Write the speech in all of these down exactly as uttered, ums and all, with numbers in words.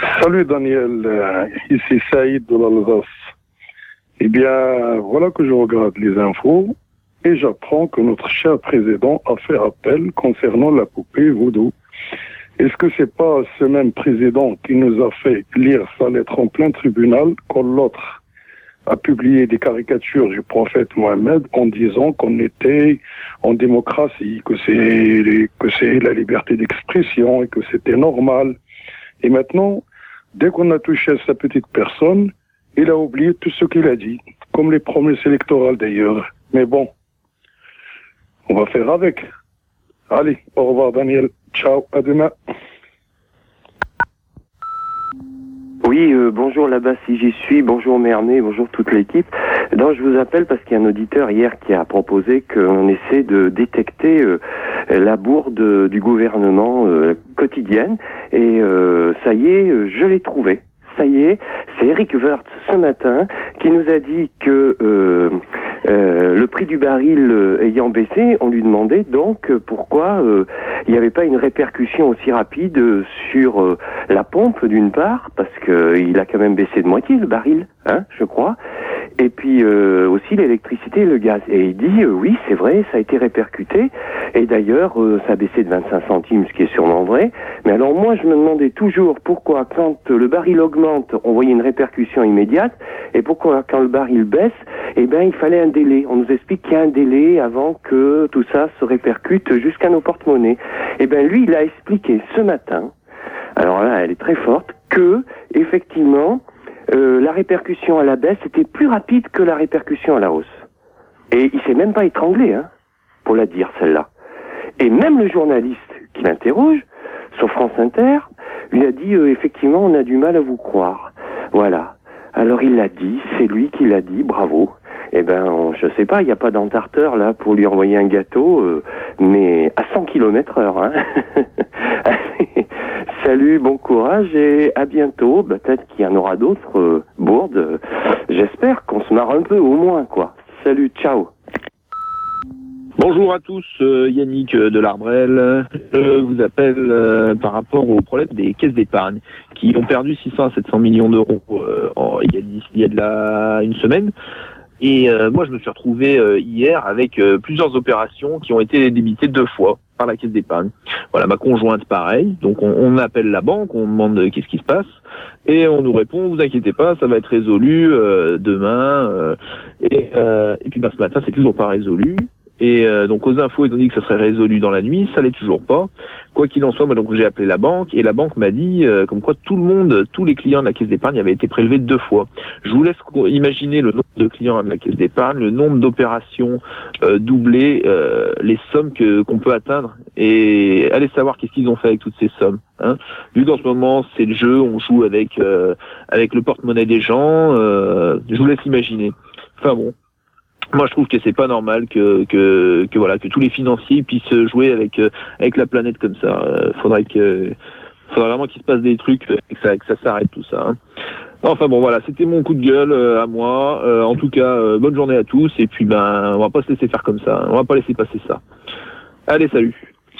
Salut Daniel, euh, ici Saïd de l'Alsace. Eh bien, voilà que je regarde les infos et j'apprends que notre cher président a fait appel concernant la poupée Vaudou. Est-ce que c'est pas ce même président qui nous a fait lire sa lettre en plein tribunal quand l'autre a publié des caricatures du prophète Mohammed en disant qu'on était en démocratie, que c'est, que c'est la liberté d'expression et que c'était normal. Et maintenant, dès qu'on a touché à sa petite personne, il a oublié tout ce qu'il a dit, comme les promesses électorales d'ailleurs. Mais bon, on va faire avec. Allez, au revoir Daniel. Ciao, à demain. Oui, euh, bonjour là-bas si j'y suis, bonjour Mernet, bonjour toute l'équipe. Donc je vous appelle parce qu'il y a un auditeur hier qui a proposé qu'on essaie de détecter euh, la bourde euh, du gouvernement euh, quotidienne. Et euh, ça y est, je l'ai trouvé. Ça y est, c'est Eric Woerth ce matin qui nous a dit que euh, euh, le prix du baril euh, ayant baissé, on lui demandait donc euh, pourquoi euh, il n'y avait pas une répercussion aussi rapide euh, sur euh, la pompe d'une part, parce que euh, il a quand même baissé de moitié le baril, hein, je crois, et puis euh, aussi l'électricité et le gaz. Et il dit euh, oui, c'est vrai, ça a été répercuté, et d'ailleurs euh, ça a baissé de vingt-cinq centimes, ce qui est sûrement vrai. Mais alors moi je me demandais toujours pourquoi quand euh, le baril augmente, on voyait une répercussion immédiate, et pourquoi quand le baril baisse, eh ben il fallait un délai. On nous explique qu'il y a un délai avant que tout ça se répercute jusqu'à nos porte-monnaies. Eh ben lui, il a expliqué ce matin, alors là, elle est très forte, que effectivement, euh, la répercussion à la baisse était plus rapide que la répercussion à la hausse. Et il s'est même pas étranglé, hein, pour la dire celle-là. Et même le journaliste qui l'interroge sur France Inter lui a dit euh, effectivement, on a du mal à vous croire. Voilà. Alors il l'a dit, c'est lui qui l'a dit, bravo. Eh ben, on, je sais pas, il n'y a pas d'entarteur là pour lui envoyer un gâteau, euh, mais à cent kilomètres heure. Hein. Allez, salut, bon courage et à bientôt. Peut-être qu'il y en aura d'autres euh, bourdes. J'espère qu'on se marre un peu au moins, quoi. Salut, ciao. Bonjour à tous, euh, Yannick de l'Arbrel. Je vous appelle euh, par rapport au problème des caisses d'épargne qui ont perdu six cents à sept cents millions d'euros euh, en, il, y a, il y a de la, une semaine. Et euh, moi, je me suis retrouvé euh, hier avec euh, plusieurs opérations qui ont été débitées deux fois par la caisse d'épargne. Voilà, ma conjointe, pareil. Donc, on, on appelle la banque, on demande euh, qu'est-ce qui se passe, et on nous répond, vous inquiétez pas, ça va être résolu euh, demain. Euh, et, euh, et puis, bah, ce matin, c'est toujours pas résolu. Et euh, donc aux infos, ils ont dit que ça serait résolu dans la nuit, ça l'est toujours pas. Quoi qu'il en soit, moi donc j'ai appelé la banque et la banque m'a dit euh, comme quoi tout le monde, tous les clients de la caisse d'épargne avaient été prélevés deux fois. Je vous laisse imaginer le nombre de clients de la caisse d'épargne, le nombre d'opérations euh, doublées, euh, les sommes que qu'on peut atteindre et allez savoir qu'est-ce qu'ils ont fait avec toutes ces sommes. Hein. Vu qu'en ce moment c'est le jeu, on joue avec euh, avec le porte-monnaie des gens, euh, je vous laisse imaginer. Enfin bon. Moi, je trouve que c'est pas normal que, que, que voilà, que tous les financiers puissent jouer avec, euh, avec la planète comme ça. Euh, faudrait que, faudrait vraiment qu'il se passe des trucs et que ça, que ça s'arrête tout ça. Hein. Enfin bon, voilà, c'était mon coup de gueule euh, à moi. Euh, en tout cas, euh, bonne journée à tous. Et puis, ben, on va pas se laisser faire comme ça. Hein. On va pas laisser passer ça. Allez, salut.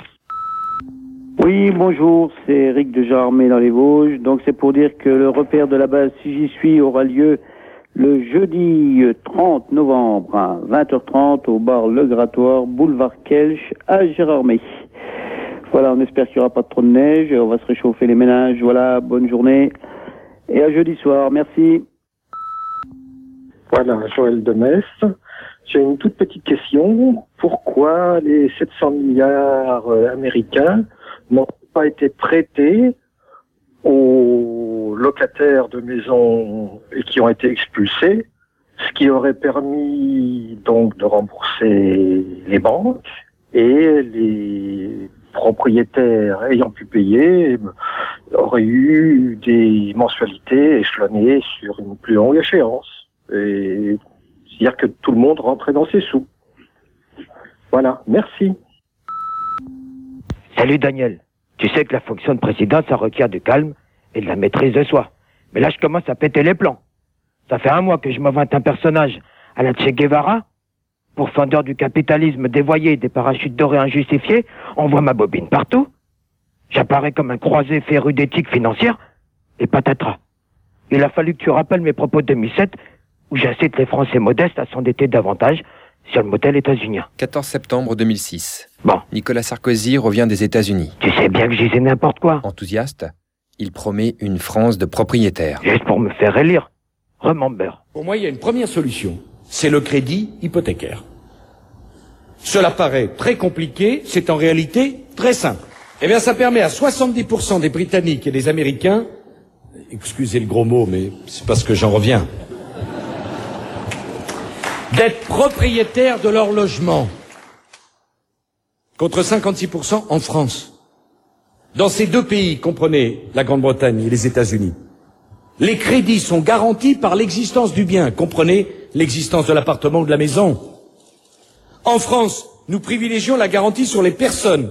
Oui, bonjour, c'est Eric de Jarmé dans les Vosges. Donc, c'est pour dire que le repère de la base, si j'y suis, aura lieu le jeudi trente novembre à vingt heures trente au bar Le Grattoir, boulevard Kelch à Gérardmer. Voilà, on espère qu'il n'y aura pas trop de neige, on va se réchauffer les ménages. Voilà, bonne journée et à jeudi soir, merci. Voilà, Joël de Metz. J'ai une toute petite question. Pourquoi les sept cents milliards américains n'ont pas été prêtés aux locataires de maisons et qui ont été expulsés, ce qui aurait permis donc de rembourser les banques et les propriétaires ayant pu payer auraient eu des mensualités échelonnées sur une plus longue échéance. Et c'est-à-dire que tout le monde rentrait dans ses sous. Voilà, merci. Salut Daniel. Tu sais que la fonction de président, ça requiert du calme et de la maîtrise de soi. Mais là, je commence à péter les plombs. Ça fait un mois que je m'invente un personnage à la Che Guevara. Pourfendeur du capitalisme dévoyé, des parachutes dorés injustifiés, on voit ma bobine partout. J'apparais comme un croisé féru d'éthique financière. Et patatras. Il a fallu que tu rappelles mes propos de deux mille sept, où j'incite les Français modestes à s'endetter davantage sur le modèle états-unien. quatorze septembre deux mille six. Bon. Nicolas Sarkozy revient des États-Unis. Tu sais bien que j'y disais n'importe quoi. Enthousiaste, il promet une France de propriétaires. Juste pour me faire élire. Remember. Pour moi, il y a une première solution. C'est le crédit hypothécaire. Cela paraît très compliqué, c'est en réalité très simple. Eh bien, ça permet à soixante-dix pour cent des Britanniques et des Américains, excusez le gros mot, mais c'est parce que j'en reviens, d'être propriétaires de leur logement, contre cinquante-six pour cent en France. Dans ces deux pays, comprenez la Grande-Bretagne et les États-Unis, les crédits sont garantis par l'existence du bien, comprenez l'existence de l'appartement ou de la maison. En France, nous privilégions la garantie sur les personnes,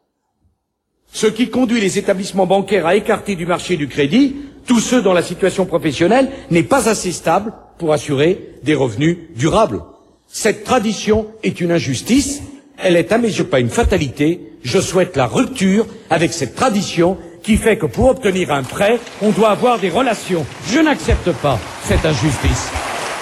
ce qui conduit les établissements bancaires à écarter du marché du crédit tous ceux dont la situation professionnelle n'est pas assez stable pour assurer des revenus durables. Cette tradition est une injustice, elle est à mes yeux pas une fatalité, je souhaite la rupture avec cette tradition qui fait que pour obtenir un prêt, on doit avoir des relations. Je n'accepte pas cette injustice.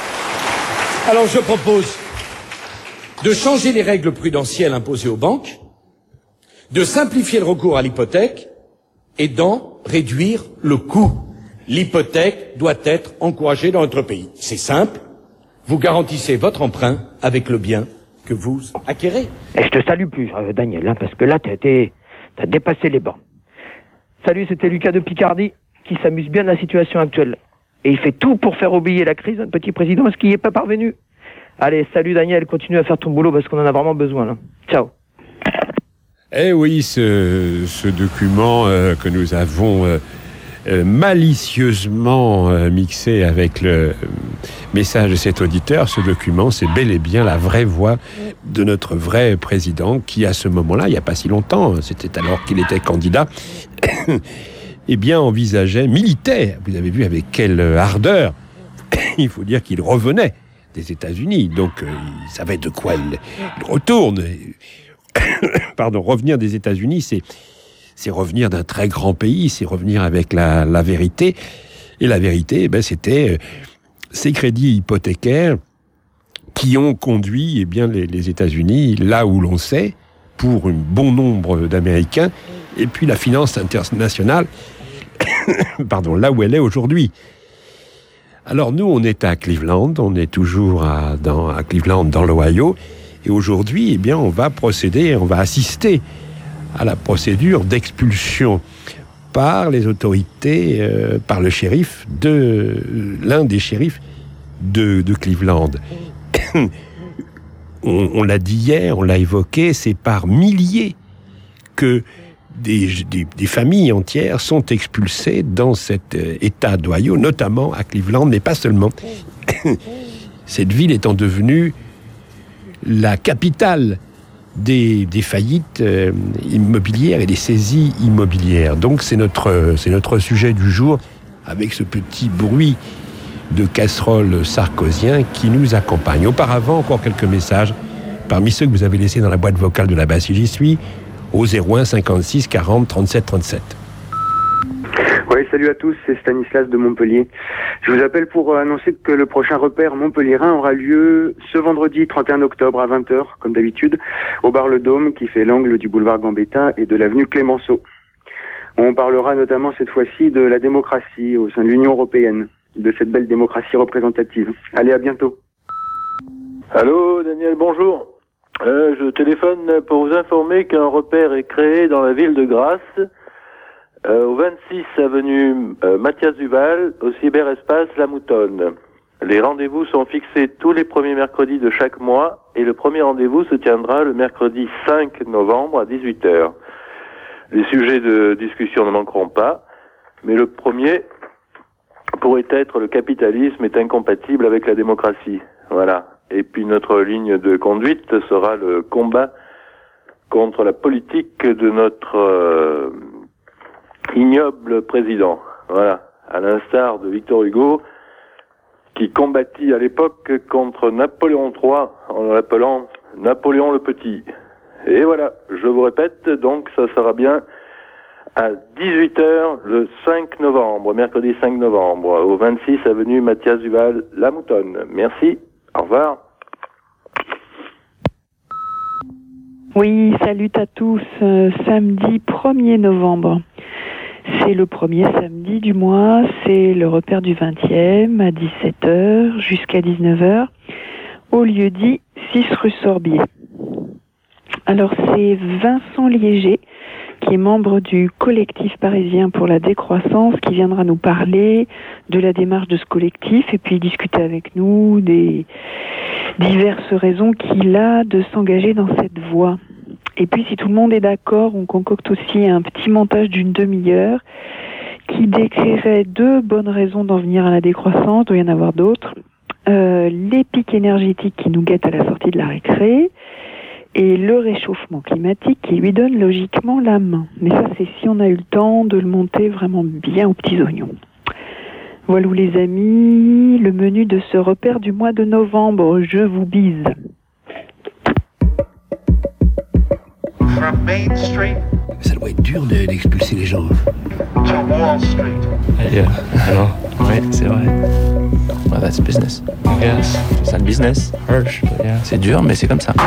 Alors je propose de changer les règles prudentielles imposées aux banques, de simplifier le recours à l'hypothèque et d'en réduire le coût. L'hypothèque doit être encouragée dans notre pays. C'est simple, vous garantissez votre emprunt avec le bien que vous acquérez. Et je te salue plus, euh, Daniel, hein, parce que là, t'as été, t'as dépassé les bornes. Salut, c'était Lucas de Picardie, qui s'amuse bien de la situation actuelle. Et il fait tout pour faire oublier la crise, notre petit président, ce qui n'y est pas parvenu. Allez, salut Daniel, continue à faire ton boulot parce qu'on en a vraiment besoin, là. Ciao. Eh oui, ce, ce document euh, que nous avons euh, euh, malicieusement euh, mixé avec le euh, message de cet auditeur, ce document, c'est bel et bien la vraie voix de notre vrai président qui, à ce moment-là, il n'y a pas si longtemps, c'était alors qu'il était candidat, eh bien, envisageait, militait, vous avez vu avec quelle ardeur, il faut dire qu'il revenait des États-Unis, donc euh, il savait de quoi il, il retourne. Pardon, revenir des États-Unis, c'est, c'est revenir d'un très grand pays, c'est revenir avec la, la vérité. Et la vérité, eh ben, c'était euh, ces crédits hypothécaires qui ont conduit eh bien, les, les États-Unis là où l'on sait, pour un bon nombre d'Américains, et puis la finance internationale, pardon, là où elle est aujourd'hui. Alors nous, on est à Cleveland, on est toujours à, dans, à Cleveland, dans l'Ohio, et aujourd'hui, eh bien, on va procéder, on va assister à la procédure d'expulsion par les autorités, euh, par le shérif de l'un des shérifs de, de Cleveland. on, on l'a dit hier, on l'a évoqué, c'est par milliers que des, des, des familles entières sont expulsées dans cet euh, État d'Ohio, notamment à Cleveland, mais pas seulement. Cette ville étant devenue la capitale des, des faillites euh, immobilières et des saisies immobilières. Donc c'est notre, c'est notre sujet du jour, avec ce petit bruit de casserole sarkozien qui nous accompagne. Auparavant, encore quelques messages parmi ceux que vous avez laissés dans la boîte vocale de la base si j'y suis, au zéro un cinquante-six quarante trente-sept trente-sept. Oui, salut à tous, c'est Stanislas de Montpellier. Je vous appelle pour annoncer que le prochain repère montpelliérain aura lieu ce vendredi trente et un octobre à vingt heures, comme d'habitude, au bar Le Dôme, qui fait l'angle du boulevard Gambetta et de l'avenue Clémenceau. On parlera notamment cette fois-ci de la démocratie au sein de l'Union européenne, de cette belle démocratie représentative. Allez, à bientôt. Allô, Daniel, bonjour. Euh, je téléphone pour vous informer qu'un repère est créé dans la ville de Grasse, euh, au vingt-six avenue euh, Mathias Duval, au cyberespace La Moutonne. Les rendez-vous sont fixés tous les premiers mercredis de chaque mois et le premier rendez-vous se tiendra le mercredi cinq novembre à dix-huit heures. Les sujets de discussion ne manqueront pas, mais le premier pourrait être le capitalisme est incompatible avec la démocratie. Voilà. Et puis notre ligne de conduite sera le combat contre la politique de notre euh, ignoble président. Voilà. À l'instar de Victor Hugo, qui combattit à l'époque contre Napoléon trois en l'appelant Napoléon le Petit. Et voilà, je vous répète, donc ça sera bien à dix-huit heures le cinq novembre, mercredi cinq novembre, au vingt-six avenue Mathias Duval, La Moutonne. Merci, au revoir. Oui, salut à tous. Euh, samedi premier novembre. C'est le premier samedi du mois, c'est le repère du vingtième à dix-sept heures jusqu'à dix-neuf heures au lieu dit six rue Sorbier. Alors c'est Vincent Liéger qui est membre du collectif parisien pour la décroissance qui viendra nous parler de la démarche de ce collectif et puis discuter avec nous des diverses raisons qu'il a de s'engager dans cette voie. Et puis, si tout le monde est d'accord, on concocte aussi un petit montage d'une demi-heure qui décrirait deux bonnes raisons d'en venir à la décroissance, il doit y en avoir d'autres. Euh, les pics énergétiques qui nous guettent à la sortie de la récré et le réchauffement climatique qui lui donne logiquement la main. Mais ça, c'est si on a eu le temps de le monter vraiment bien aux petits oignons. Voilà, les amis, le menu de ce repère du mois de novembre. Je vous bise. From Main Street. Ça doit être dur de, d'expulser les gens. To Wall Street. Yeah. Alors, ouais, c'est vrai. Well, that's business. Yes. C'est ça le business. Harsh, yeah. C'est dur, mais c'est comme ça.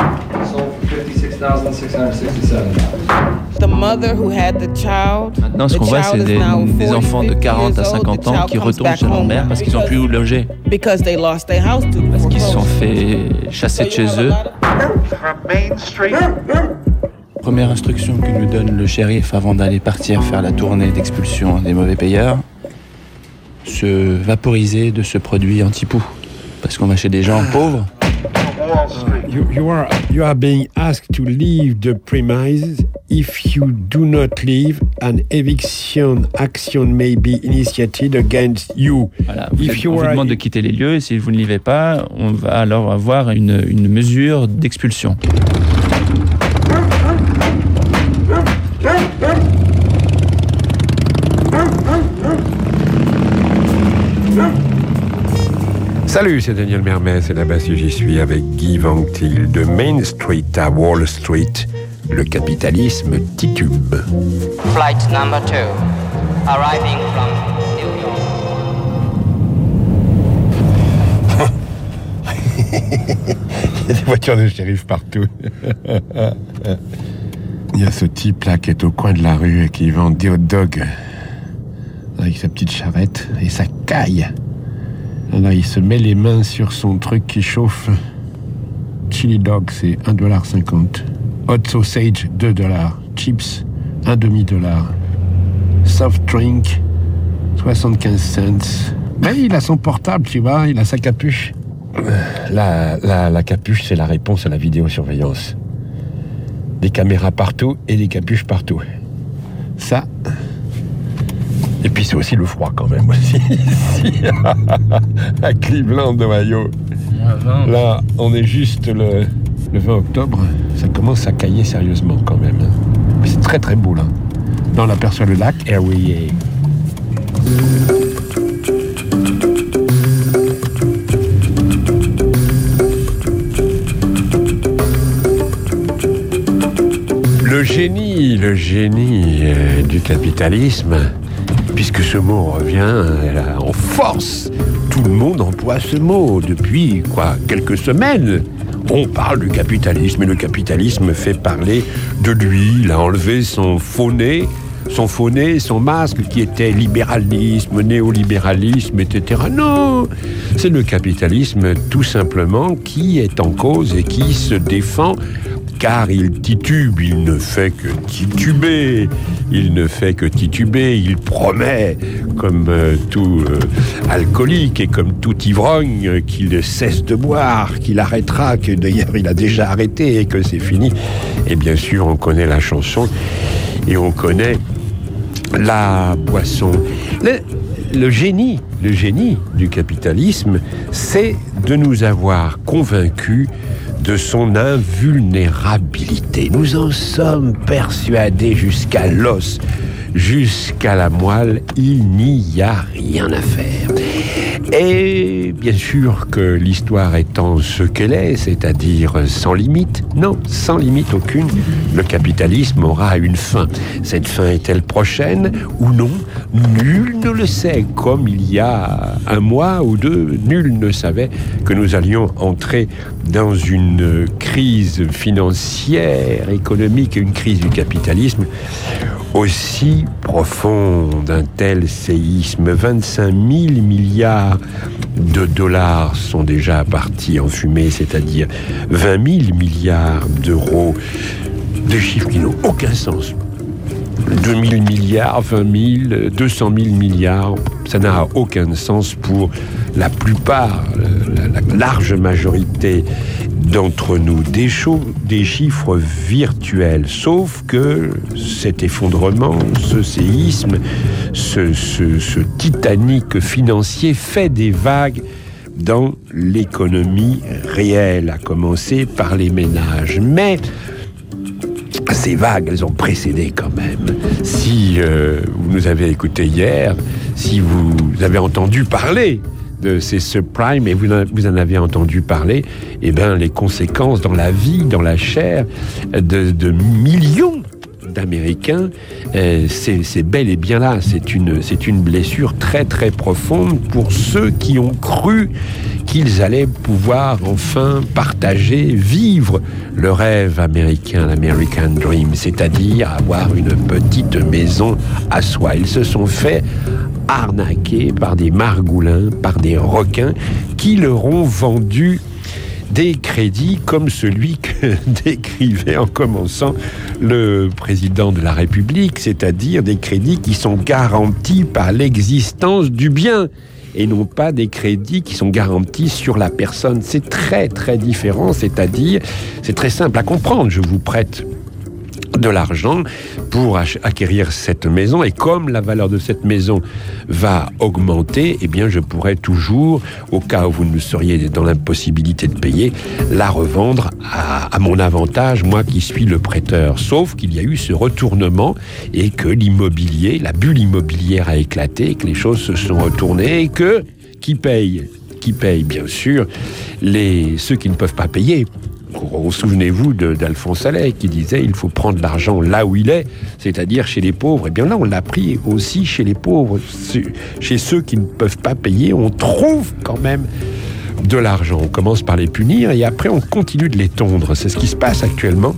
The mother who had the child. Maintenant, ce qu'on voit, c'est des, des enfants de quarante à cinquante ans qui retournent chez leur mère parce qu'ils n'ont plus où loger. Because they lost their house to parce qu'ils se sont fait chasser de chez eux. From Main Street. Première instruction que nous donne le shérif avant d'aller partir faire la tournée d'expulsion des mauvais payeurs, se vaporiser de ce produit anti-poux. Parce qu'on va chez des gens pauvres. You, you, are, you are being asked to leave the premises. If you do not leave, an eviction action may be initiated against you. Voilà, vous If êtes, you on are... vous demande de quitter les lieux et si vous ne vivez pas, on va alors avoir une, une mesure d'expulsion. Salut, c'est Daniel Mermez et là-bas si j'y suis avec Guy Van Til de Main Street à Wall Street. Le capitalisme titube. Flight number two, arriving from New York. Il y a des voitures de shérif partout. Il y a ce type-là qui est au coin de la rue et qui vend des hot dogs avec sa petite charrette et sa caille. Alors il se met les mains sur son truc qui chauffe. Chili dog, c'est un dollar cinquante. Hot sausage, deux dollars. Chips, un demi-dollar. Soft drink, soixante-quinze cents. Mais il a son portable, tu vois, il a sa capuche. La, la, la capuche, c'est la réponse à la vidéosurveillance. Des caméras partout et des capuches partout. Ça... Et puis c'est aussi le froid quand même aussi ici à Cleveland, Ohio. Là, on est juste le, le vingt octobre. Ça commence à cailler sérieusement quand même. Mais c'est très très beau là. Là, on aperçoit le lac. Eh oui. Le génie, le génie euh, du capitalisme. Puisque ce mot revient en force. Tout le monde emploie ce mot depuis, quoi, quelques semaines. On parle du capitalisme et le capitalisme fait parler de lui. Il a enlevé son faux nez, son faux nez, son masque qui était libéralisme, néolibéralisme, et cetera. Non, c'est le capitalisme tout simplement qui est en cause et qui se défend. Car il titube, il ne fait que tituber, il ne fait que tituber, il promet, comme euh, tout euh, alcoolique et comme tout ivrogne, qu'il cesse de boire, qu'il arrêtera, que d'ailleurs il a déjà arrêté et que c'est fini. Et bien sûr, on connaît la chanson et on connaît la boisson. Le, le génie, le génie du capitalisme, c'est de nous avoir convaincus de son invulnérabilité. Nous en sommes persuadés jusqu'à l'os, jusqu'à la moelle, il n'y a rien à faire. Et bien sûr que l'histoire étant ce qu'elle est, c'est-à-dire sans limite, non, sans limite aucune, le capitalisme aura une fin. Cette fin est-elle prochaine ou non? Nul ne le sait. Comme il y a un mois ou deux, nul ne savait que nous allions entrer dans une crise financière, économique, une crise du capitalisme aussi profonde. Un tel séisme, vingt-cinq mille milliards de dollars sont déjà partis en fumée, c'est-à-dire vingt mille milliards d'euros, des chiffres qui n'ont aucun sens. deux mille milliards, vingt mille, deux cent mille milliards, ça n'a aucun sens pour la plupart, la, la large majorité d'entre nous. Des, choses, des chiffres virtuels, sauf que cet effondrement, ce séisme, ce, ce, ce Titanic financier fait des vagues dans l'économie réelle, à commencer par les ménages. Mais ces vagues, elles ont précédé quand même. Si euh, vous nous avez écouté hier, si vous avez entendu parler de ces subprimes et vous en, vous en avez entendu parler, eh bien les conséquences dans la vie, dans la chair de, de millions d'Américains, euh, c'est, c'est bel et bien là. C'est une, c'est une blessure très très profonde pour ceux qui ont cru qu'ils allaient pouvoir enfin partager, vivre le rêve américain, l'American Dream, c'est-à-dire avoir une petite maison à soi. Ils se sont fait arnaquer par des margoulins, par des requins qui leur ont vendu des crédits comme celui que décrivait en commençant le président de la République, c'est-à-dire des crédits qui sont garantis par l'existence du bien et non pas des crédits qui sont garantis sur la personne. C'est très très différent, c'est-à-dire, c'est très simple à comprendre. Je vous prête de l'argent pour acquérir cette maison et comme la valeur de cette maison va augmenter, eh bien je pourrais toujours, au cas où vous ne seriez dans l'impossibilité de payer, la revendre à, à mon avantage, moi qui suis le prêteur. Sauf qu'il y a eu ce retournement et que l'immobilier, la bulle immobilière a éclaté, que les choses se sont retournées et que qui paye, qui paye bien sûr les ceux qui ne peuvent pas payer. Souvenez-vous de, d'Alphonse Allais qui disait il faut prendre l'argent là où il est, c'est-à-dire chez les pauvres. Et bien là, on l'a pris aussi chez les pauvres, chez ceux qui ne peuvent pas payer. On trouve quand même de l'argent. On commence par les punir et après on continue de les tondre. C'est ce qui se passe actuellement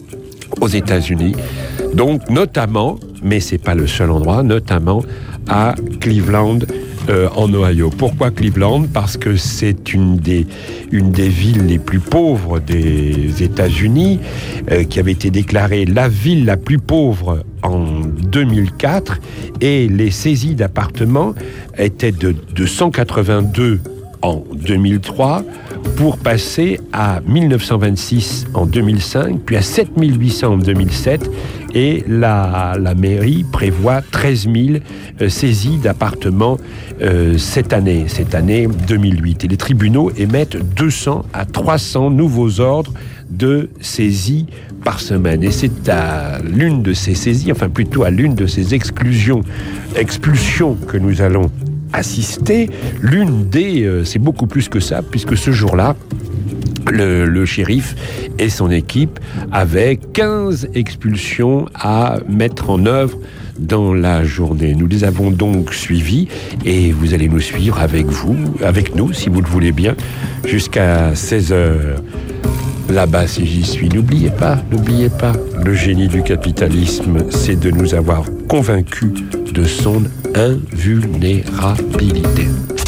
aux États-Unis. Donc notamment, mais c'est pas le seul endroit, notamment à Cleveland, Euh, en Ohio. Pourquoi Cleveland? Parce que c'est une des, une des villes les plus pauvres des États-Unis, euh, qui avait été déclarée la ville la plus pauvre en deux mille quatre, et les saisies d'appartements étaient de, de cent quatre-vingt-deux en deux mille trois, pour passer à mille neuf cent vingt-six en deux mille cinq, puis à sept mille huit cents en deux mille sept, et la, la mairie prévoit treize mille euh, saisies d'appartements euh, cette année, cette année deux mille huit. Et les tribunaux émettent deux cents à trois cents nouveaux ordres de saisie par semaine. Et c'est à l'une de ces saisies, enfin plutôt à l'une de ces exclusions, expulsions que nous allons assister, l'une des... Euh, c'est beaucoup plus que ça, puisque ce jour-là, le, le shérif et son équipe avaient quinze expulsions à mettre en œuvre dans la journée. Nous les avons donc suivis et vous allez nous suivre avec vous, avec nous, si vous le voulez bien, jusqu'à seize heures. Là-bas, si j'y suis, n'oubliez pas, n'oubliez pas, le génie du capitalisme, c'est de nous avoir convaincus de son invulnérabilité.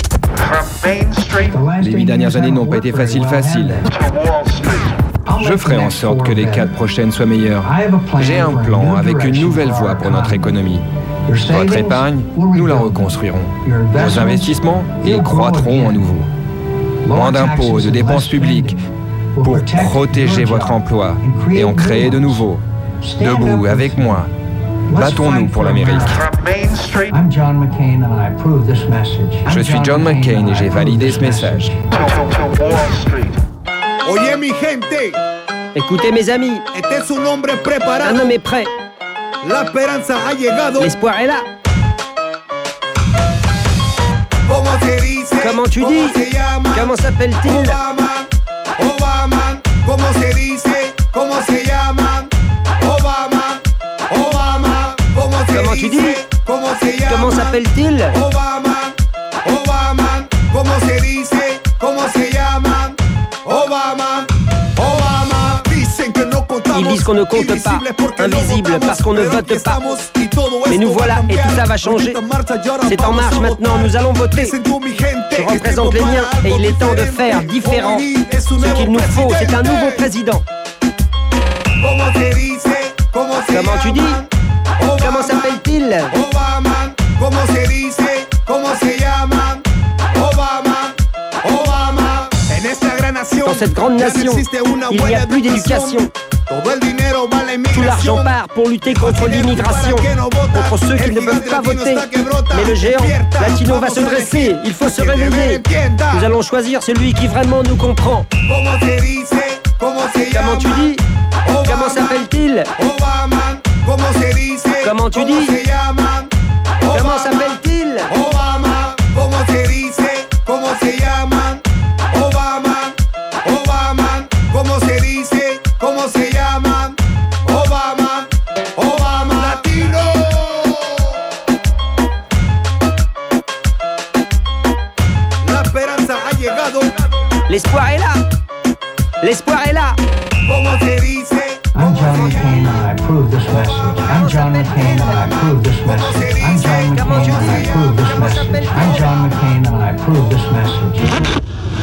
Les huit dernières années n'ont pas été faciles, faciles. Je ferai en sorte que les quatre prochaines soient meilleures. J'ai un plan avec une nouvelle voie pour notre économie. Votre épargne, nous la reconstruirons. Vos investissements, ils croîtront à nouveau. Moins d'impôts et de dépenses publiques pour protéger votre emploi et en créer de nouveaux. Debout avec moi, battons-nous pour l'Amérique. Je suis John McCain et j'ai validé ce message. Écoutez mes amis, un homme est prêt. L'espoir est là. Comment tu dis? Comment s'appelle-t-il? Obama, Obama, ¿cómo se dice? ¿Cómo se llama? Obama, Obama, ¿cómo se Comment tu dis? dice? ¿Cómo se llama? Comment s'appelle-t-il? Obama, Obama, ¿cómo se dice? ¿Cómo se llama? Obama, Obama. Dicen que no contamos. Ils disent qu'on ne compte pas, invisible, parce qu'on ne vote pas. Mais nous voilà, et tout ça va changer. C'est en marche maintenant, nous allons voter. Je représente les miens, et il est temps de faire différent. Ce qu'il nous faut, c'est un nouveau président. Comment tu dis? Comment s'appelle-t-il? Obama, ¿cómo se dice? ¿Cómo se llama? Obama, Obama. En esta gran nación, dans cette grande nation, il n'y a plus d'éducation. Tout l'argent part pour lutter contre l'immigration, contre ceux qui ne peuvent pas voter. Mais le géant latino va se dresser, il faut se réveiller. Nous allons choisir celui qui vraiment nous comprend. Comment tu dis? Comment s'appelle-t-il? Comment tu dis? Comment s'appelle-t-il? Obama, ¿cómo se dice? ¿Cómo se llama? Obama, Obama, ¿cómo se dice? ¿Cómo se llama? Obama, Obama, latino. La esperanza ha llegado. L'espoir est là. L'espoir est là. ¿Cómo se dice? I'm John McCain and I approve this message. I'm John McCain and I approve this message. I'm John McCain and I approve this message. I'm John McCain and I approve this message.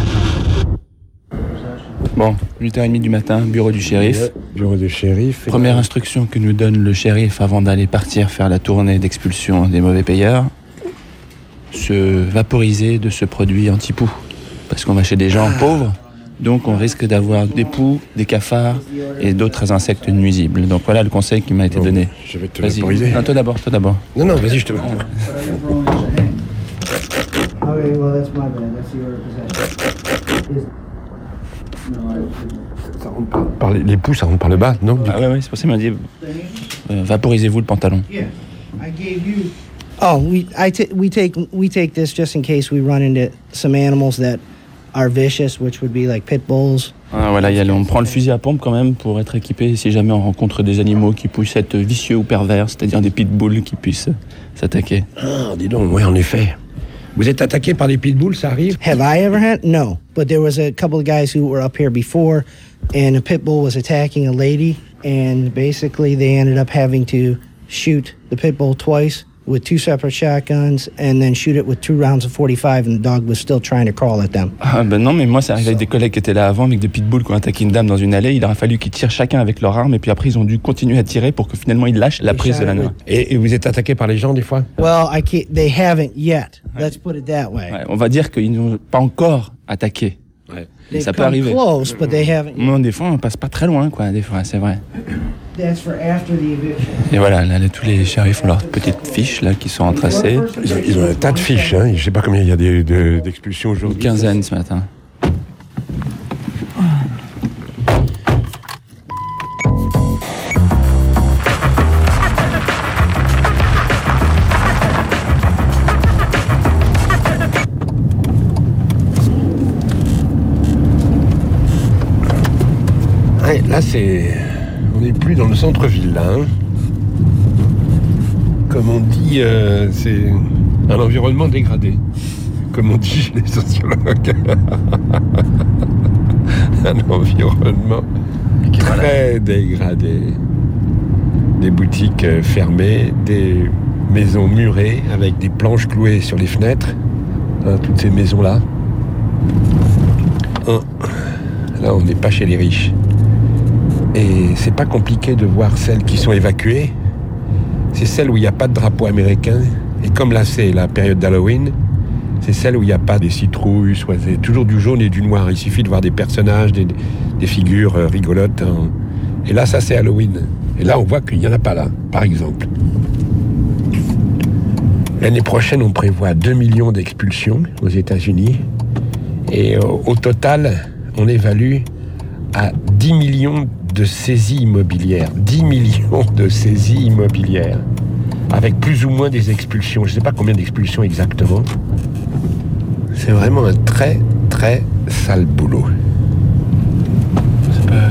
Bon, huit heures trente du matin, bureau du shérif. Bureau du shérif. Première instruction que nous donne le shérif avant d'aller partir faire la tournée d'expulsion des mauvais payeurs, se vaporiser de ce produit anti-poux. Parce qu'on va chez des gens pauvres, donc on risque d'avoir des poux, des cafards et d'autres insectes nuisibles. Donc voilà le conseil qui m'a été donné. Je vais te vas-y. vaporiser. Non, toi d'abord, toi d'abord. Non, non, vas-y, je te... Okay, well, that's my bad. That's the order of possession. Is- No, I- Ça rentre par, par les, les poux, ça rentre par le bas, non? Ah ouais, ouais, c'est pour ça qu'il m'a dit euh, vaporisez-vous le pantalon. Yeah, I gave you. Oh, we I t- we take we take this just in case we run into some animals that are vicious, which would be like pit bulls. Ah, voilà, y a, on prend le fusil à pompe quand même pour être équipé si jamais on rencontre des animaux qui puissent être vicieux ou pervers, c'est-à-dire des pitbulls qui puissent s'attaquer. Ah, dis donc, oui, en effet. Vous êtes attaqué par des pitbulls, ça arrive? Have I ever had? No, but there was a couple of guys who were up here before, and a pit bull was attacking a lady, and basically they ended up having to shoot the pit bull twice with two separate shotguns, and then shoot it with two rounds of forty-five, and the dog was still trying to crawl at them. Ah ben non, mais moi c'est arrivé avec des collègues qui étaient là avant, avec des pitbulls qui ont attaqué une dame dans une allée. Il a fallu qu'ils tirent chacun avec leur arme, et puis après ils ont dû continuer à tirer pour que finalement ils lâchent la prise de la main. Et, et vous êtes attaqué par les gens des fois? Well, I can't, they haven't yet. Let's put it that way. Ouais, on va dire qu'ils n'ont pas encore attaqué. Ouais. They've Ça peut come arriver. close, but they haven't. Non, des fois on passe pas très loin, quoi. Des fois, c'est vrai. That's for after the eviction. Et voilà, là, là, tous les shérifs ont leurs petites fiches là qui sont entassées. Ils ont, ils ont un tas de fiches, hein. Je sais pas combien il y a des, de, d'expulsions aujourd'hui. Une quinzaine ce matin. Ouais, là, c'est... On n'est plus dans le centre-ville, là. Hein. Comme on dit, euh, c'est un environnement dégradé. Comme on dit chez les sociologues. Un environnement très dégradé. Des boutiques fermées, des maisons murées avec des planches clouées sur les fenêtres. Hein, toutes ces maisons-là. Hein. Là, on n'est pas chez les riches. Et c'est pas compliqué de voir celles qui sont évacuées. C'est celles où il n'y a pas de drapeau américain. Et comme là, c'est la période d'Halloween, c'est celle où il n'y a pas des citrouilles, soit c'est toujours du jaune et du noir. Il suffit de voir des personnages, des, des figures rigolotes. Hein. Et là, ça, c'est Halloween. Et là, on voit qu'il n'y en a pas là, par exemple. L'année prochaine, on prévoit deux millions d'expulsions aux États-Unis. Et au, au total, on évalue à dix millions de saisies immobilières. dix millions de saisies immobilières. Avec plus ou moins des expulsions. Je ne sais pas combien d'expulsions exactement. C'est vraiment un très, très sale boulot. C'est pas...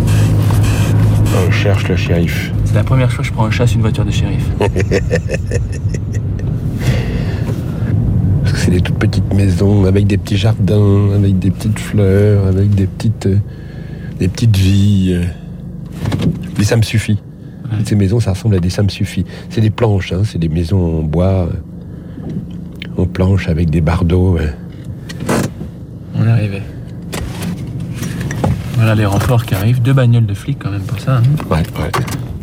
On cherche le shérif. C'est la première fois que je prends en chasse une voiture de shérif. Parce que c'est des toutes petites maisons avec des petits jardins, avec des petites fleurs, avec des petites, euh, des petites vies. Des ça me suffit. Ouais. Ces maisons, ça ressemble à des ça me suffit. C'est des planches, hein, c'est des maisons en bois, en planches avec des bardeaux. Ouais. On est arrivé. Voilà les renforts qui arrivent. Deux bagnoles de flics quand même pour ça. Hein. Ouais, ouais.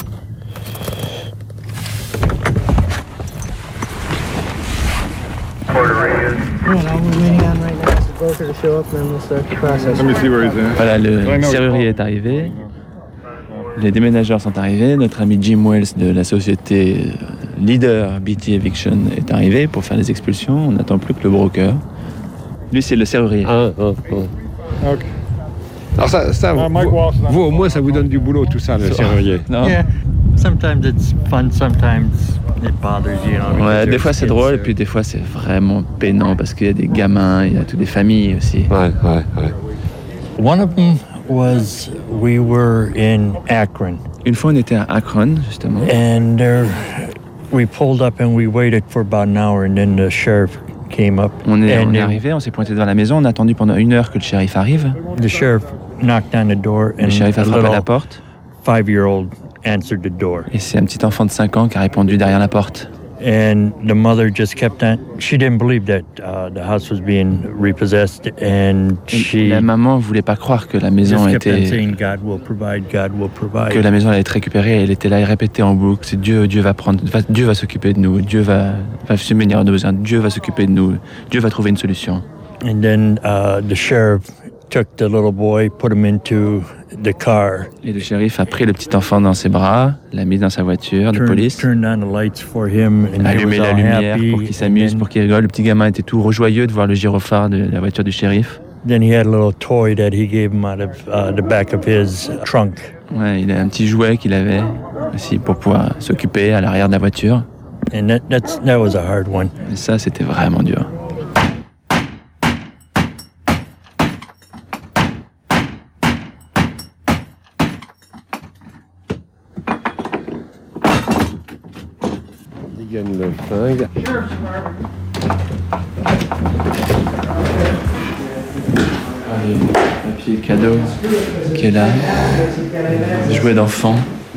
Voilà, le serrurier est arrivé. Les déménageurs sont arrivés. Notre ami Jim Wells de la société leader B T Eviction est arrivé pour faire les expulsions. On n'attend plus que le broker. Lui, c'est le serrurier. Ah, ah, ah. Okay. Alors ça, ça vous, vous, au moins, ça vous donne du boulot, tout ça, le serrurier. Non. Yeah. Sometimes it's fun, sometimes it bothers you. you know, ouais, des fois c'est drôle, et puis des fois c'est vraiment peinant parce qu'il y a des gamins, il y a toutes les familles aussi. Ouais, ouais, ouais. One of them was we were in Akron. Une fois, on était à Akron, justement. And there, we pulled up and we waited for about an hour, and then the sheriff came up. On est, on est arrivé, on s'est pointé devant la maison, on a attendu pendant une heure que le shérif arrive. The sheriff knocked on the door, and le shérif a frappé à la porte. Five-year-old answered the door. Et c'est un petit enfant de cinq ans qui a répondu derrière la porte. And the mother just kept on. She didn't believe that uh, the house was being repossessed, and she. La maman voulait pas croire que la maison était. Saying, God will provide, God will provide. Que la maison allait être récupérée. Elle était là et répétait en boucle. C'est Dieu, Dieu va prendre, va, Dieu va s'occuper de nous. Dieu va, va subvenir à nos besoins. Dieu va s'occuper de nous. Dieu va trouver une solution. And then uh, the sheriff took the little boy, put him into the car. Et le shérif a pris le petit enfant dans ses bras, l'a mis dans sa voiture de police. Turned on the lights for him, and a allumé la lumière happy, pour qu'il s'amuse, pour qu'il rigole. Le petit gamin était tout rejoyeux de voir le gyrophare de la voiture du shérif. Then he had a little toy that he gave him out of uh, the back of his trunk. Ouais, il a un petit jouet qu'il avait aussi pour pouvoir s'occuper à l'arrière de la voiture. And that, that's, that was a hard one. Et ça, c'était vraiment dur. Il gagne le flingue. Allez, papier cadeau qui est là. Jouets d'enfants.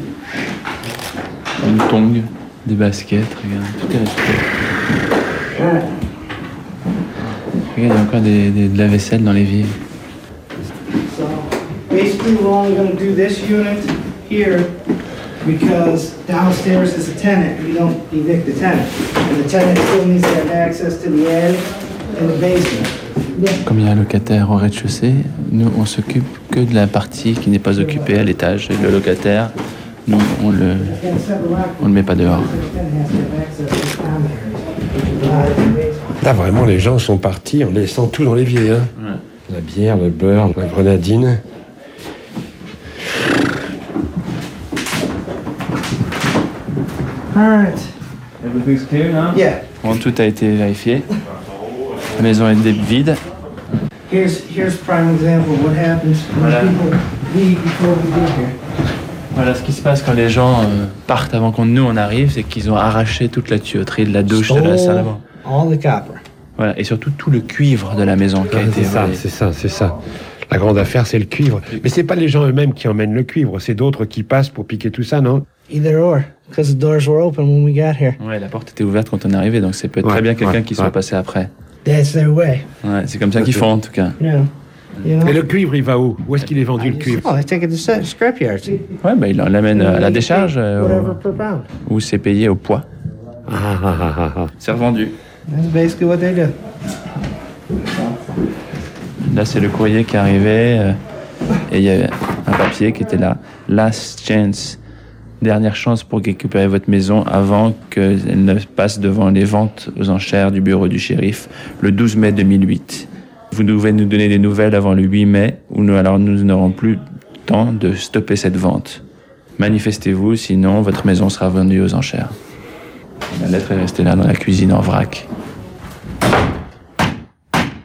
Une tongue, des baskets, regarde, tout est resté. Regarde, il y a encore des, des, de la vaisselle dans les vies. So, basically we're only going to do this unit here because downstairs is a tenant. We don't evict the tenant. And the tenant still needs to have access to the attic and the basement. Comme il y a un locataire au rez-de-chaussée, nous on s'occupe que de la partie qui n'est pas occupée à l'étage. Et le locataire, nous on le, on le met pas dehors. Là vraiment les gens sont partis en laissant tout dans l'évier. Hein. Ouais. La bière, le beurre, la grenadine. Alright. Everything's clear now? Yeah. Bon, tout a été vérifié. La maison est vide. Here's here's prime example of what happens when Voilà. people leave before we get here. Voilà, ce qui se passe quand les gens euh, partent avant qu'on nous on arrive, c'est qu'ils ont arraché toute la tuyauterie de la douche, de la salle à bain. All the copper. Voilà, et surtout tout le cuivre de la maison qui a Ah, été c'est ça, volé. c'est ça, c'est ça. La grande affaire, c'est le cuivre. Mais c'est pas les gens eux-mêmes qui emmènent le cuivre, c'est d'autres qui passent pour piquer tout ça, non? Either or, because the doors were open when we got here. Ouais, la porte était ouverte quand on est arrivé, donc c'est peut être Ouais, très bien quelqu'un ouais, qui soit ouais. passé après. That's their way. Ouais, c'est comme ça qu'ils font en tout cas. Yeah. You know? Et le cuivre, il va où? Où est-ce qu'il est vendu, le cuivre? Oh, they take it to sa- scrapyards. Ouais, bah il l'amène à la décharge euh, Whatever per pound. où c'est payé au poids. Ah, ah, ah, ah, ah. C'est revendu. That's basically what they do. Là, c'est le courrier qui est arrivé euh, et il y avait un papier qui était là. Last chance. Dernière chance pour récupérer votre maison avant qu'elle ne passe devant les ventes aux enchères du bureau du shérif le douze mai deux mille huit. Vous devez nous donner des nouvelles avant le huit mai ou nous, alors nous n'aurons plus le temps de stopper cette vente. Manifestez-vous, sinon votre maison sera vendue aux enchères. La lettre est restée là dans la cuisine en vrac.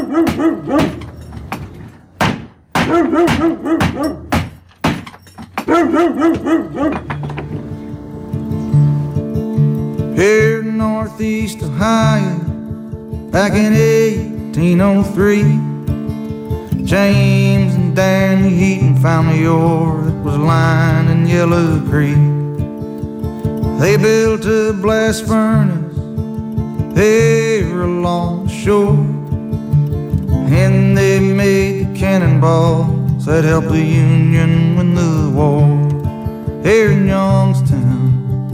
Here in Northeast Ohio, back in eighteen oh three, James and Danny Heaton found the ore that was lying in Yellow Creek. They built a blast furnace there along the shore, and they made the cannonballs that helped the Union win the war. Here in Youngstown,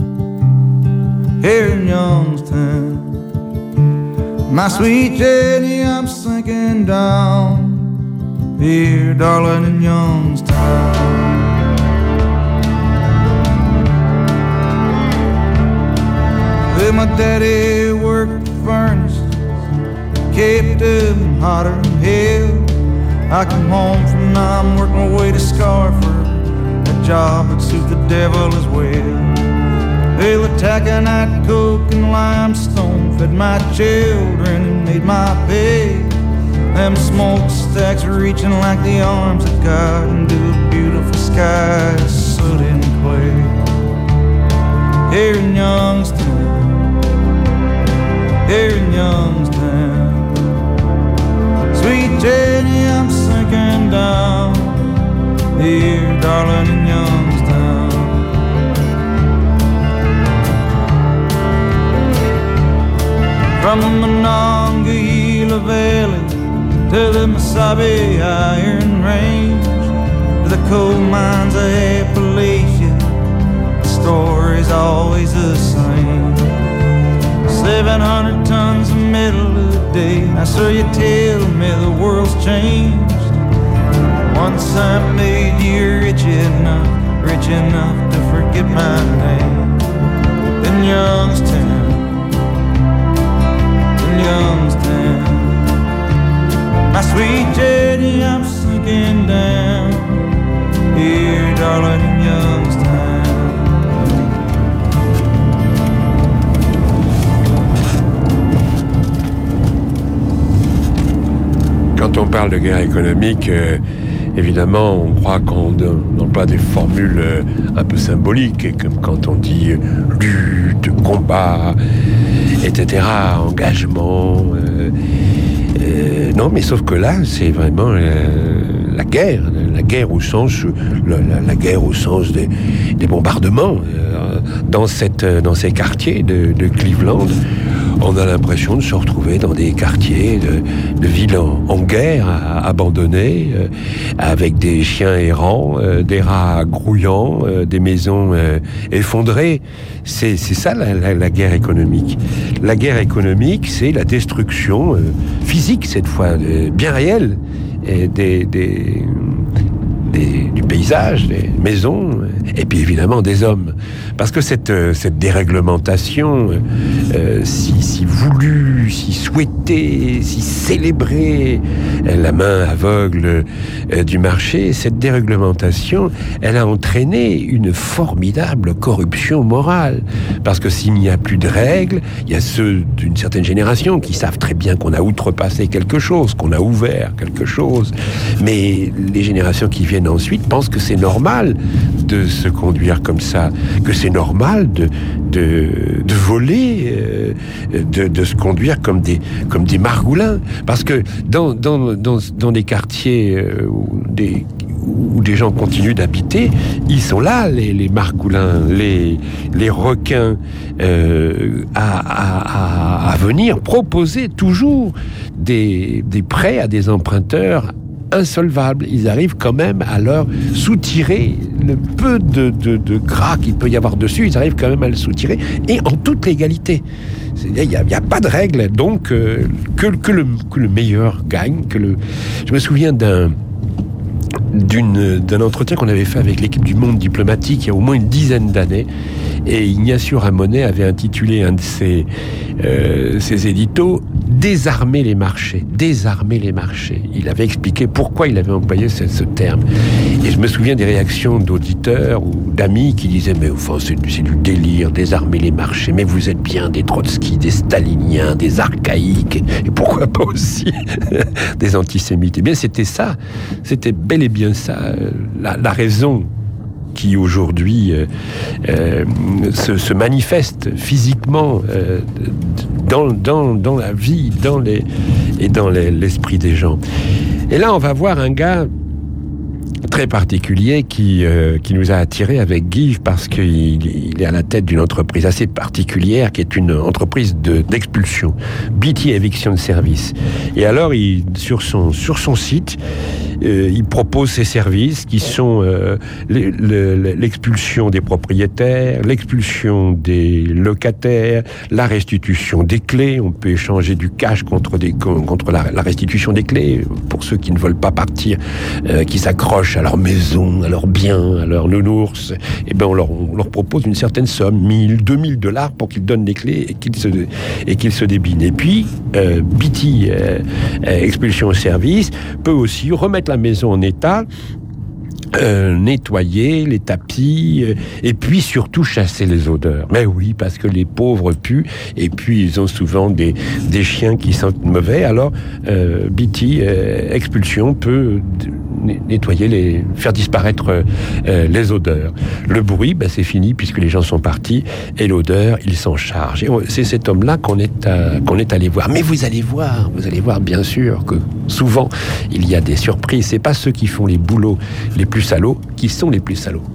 here in Youngstown, my sweet Jenny, I'm sinking down here, darling, in Youngstown. Well, my daddy worked the furnaces, kept them hotter than hell. I come home from now, I'm working my way to Scarford, a job that suit the devil as well. Well, the taconite, coke, and limestone fed my children and made my pay. Them smokestacks reaching like the arms of God into a beautiful sky, soot and clay. Here in Youngstown, here in Youngstown, sweet Jenny, I'm sinking down here, darling, in Youngstown. From the Monongahela Valley to the Mesabi Iron Range, to the coal mines of Appalachia, the story's always the same. Seven hundred tons of metal a day. Now, sir, you tell me the world's changed. Once I made you rich enough, rich enough to forget my name. In Youngstown, in Youngstown, my sweet Jenny, I'm sinking down here, darling, in Youngstown. Quand on parle de guerre économique, euh, évidemment, on croit qu'on emploie des formules euh, un peu symboliques, comme quand on dit euh, lutte, combat, et cetera, engagement. Euh, euh, non, mais sauf que là, c'est vraiment euh, la guerre, la guerre au sens, la, la, la guerre au sens des, des bombardements euh, dans cette, dans ces quartiers de, de Cleveland. On a l'impression de se retrouver dans des quartiers de, de villes en, en guerre, abandonnées, euh, avec des chiens errants, euh, des rats grouillants, euh, des maisons euh, effondrées. C'est, c'est ça la, la, la guerre économique. La guerre économique, c'est la destruction euh, physique, cette fois, euh, bien réelle, et des, des, des, du paysage, des maisons, et puis évidemment des hommes. Parce que cette, cette déréglementation, euh, si, si voulue, si souhaitée, si célébrée, la main aveugle euh, du marché, cette déréglementation, elle a entraîné une formidable corruption morale. Parce que s'il n'y a plus de règles, il y a ceux d'une certaine génération qui savent très bien qu'on a outrepassé quelque chose, qu'on a ouvert quelque chose. Mais les générations qui viennent ensuite pensent que c'est normal de se conduire comme ça, que c'est normal de, de, de voler, euh, de, de se conduire comme des, comme des margoulins. Parce que dans, dans, dans, dans des quartiers euh, où, des, où des gens continuent d'habiter, ils sont là, les, les margoulins, les, les requins, euh, à, à, à, à venir proposer toujours des, des prêts à des emprunteurs insolvables. Ils arrivent quand même à leur soutirer le peu de, de, de gras qu'il peut y avoir dessus, ils arrivent quand même à le soutirer, et en toute légalité. Il n'y a, a pas de règle, donc euh, que, que, le, que le meilleur gagne. Que le... Je me souviens d'un D'une, d'un entretien qu'on avait fait avec l'équipe du Monde diplomatique il y a au moins une dizaine d'années, et Ignacio Ramonet avait intitulé un de ses, euh, ses éditos « désarmer les marchés, désarmer les marchés. Il avait expliqué pourquoi il avait employé ce, ce terme. Et je me souviens des réactions d'auditeurs ou d'amis qui disaient « Mais enfin, c'est, c'est du délire, désarmer les marchés. Mais vous êtes bien des Trotsky, des staliniens, des archaïques, et pourquoi pas aussi des antisémites. » Eh bien, c'était ça, c'était bel et bien ça, la, la raison qui aujourd'hui euh, euh, se, se manifeste physiquement euh, dans, dans, dans la vie dans les, et dans les, l'esprit des gens. Et là, on va voir un gars très particulier qui, euh, qui nous a attirés avec Guy parce qu'il il est à la tête d'une entreprise assez particulière qui est une entreprise de, d'expulsion, B T Eviction Service. Et alors, il, sur, son, sur son site, euh, il propose ses services qui sont euh, les, le, l'expulsion des propriétaires, l'expulsion des locataires, la restitution des clés. On peut échanger du cash contre, des, contre la, la restitution des clés pour ceux qui ne veulent pas partir, euh, qui s'accrochent à leur maison, à leurs biens, à leurs nounours. Et ben on leur, on leur propose une certaine somme, mille, deux mille dollars pour qu'ils donnent les clés et qu'ils se, et qu'ils se débinent. Et puis, euh, B T euh, Expulsion au Service peut aussi remettre la maison en état, Euh, nettoyer les tapis euh, et puis surtout chasser les odeurs. Mais oui, parce que les pauvres puent et puis ils ont souvent des, des chiens qui sentent mauvais. Alors euh, B T euh, Expulsion peut d- nettoyer, les, faire disparaître euh, les odeurs. Le bruit, ben, c'est fini puisque les gens sont partis et l'odeur, ils s'en chargent. Et c'est cet homme-là qu'on est, à, qu'on est allé voir. Mais vous allez voir, vous allez voir bien sûr que souvent il y a des surprises. C'est pas ceux qui font les boulots les plus salauds qui sont les plus salauds.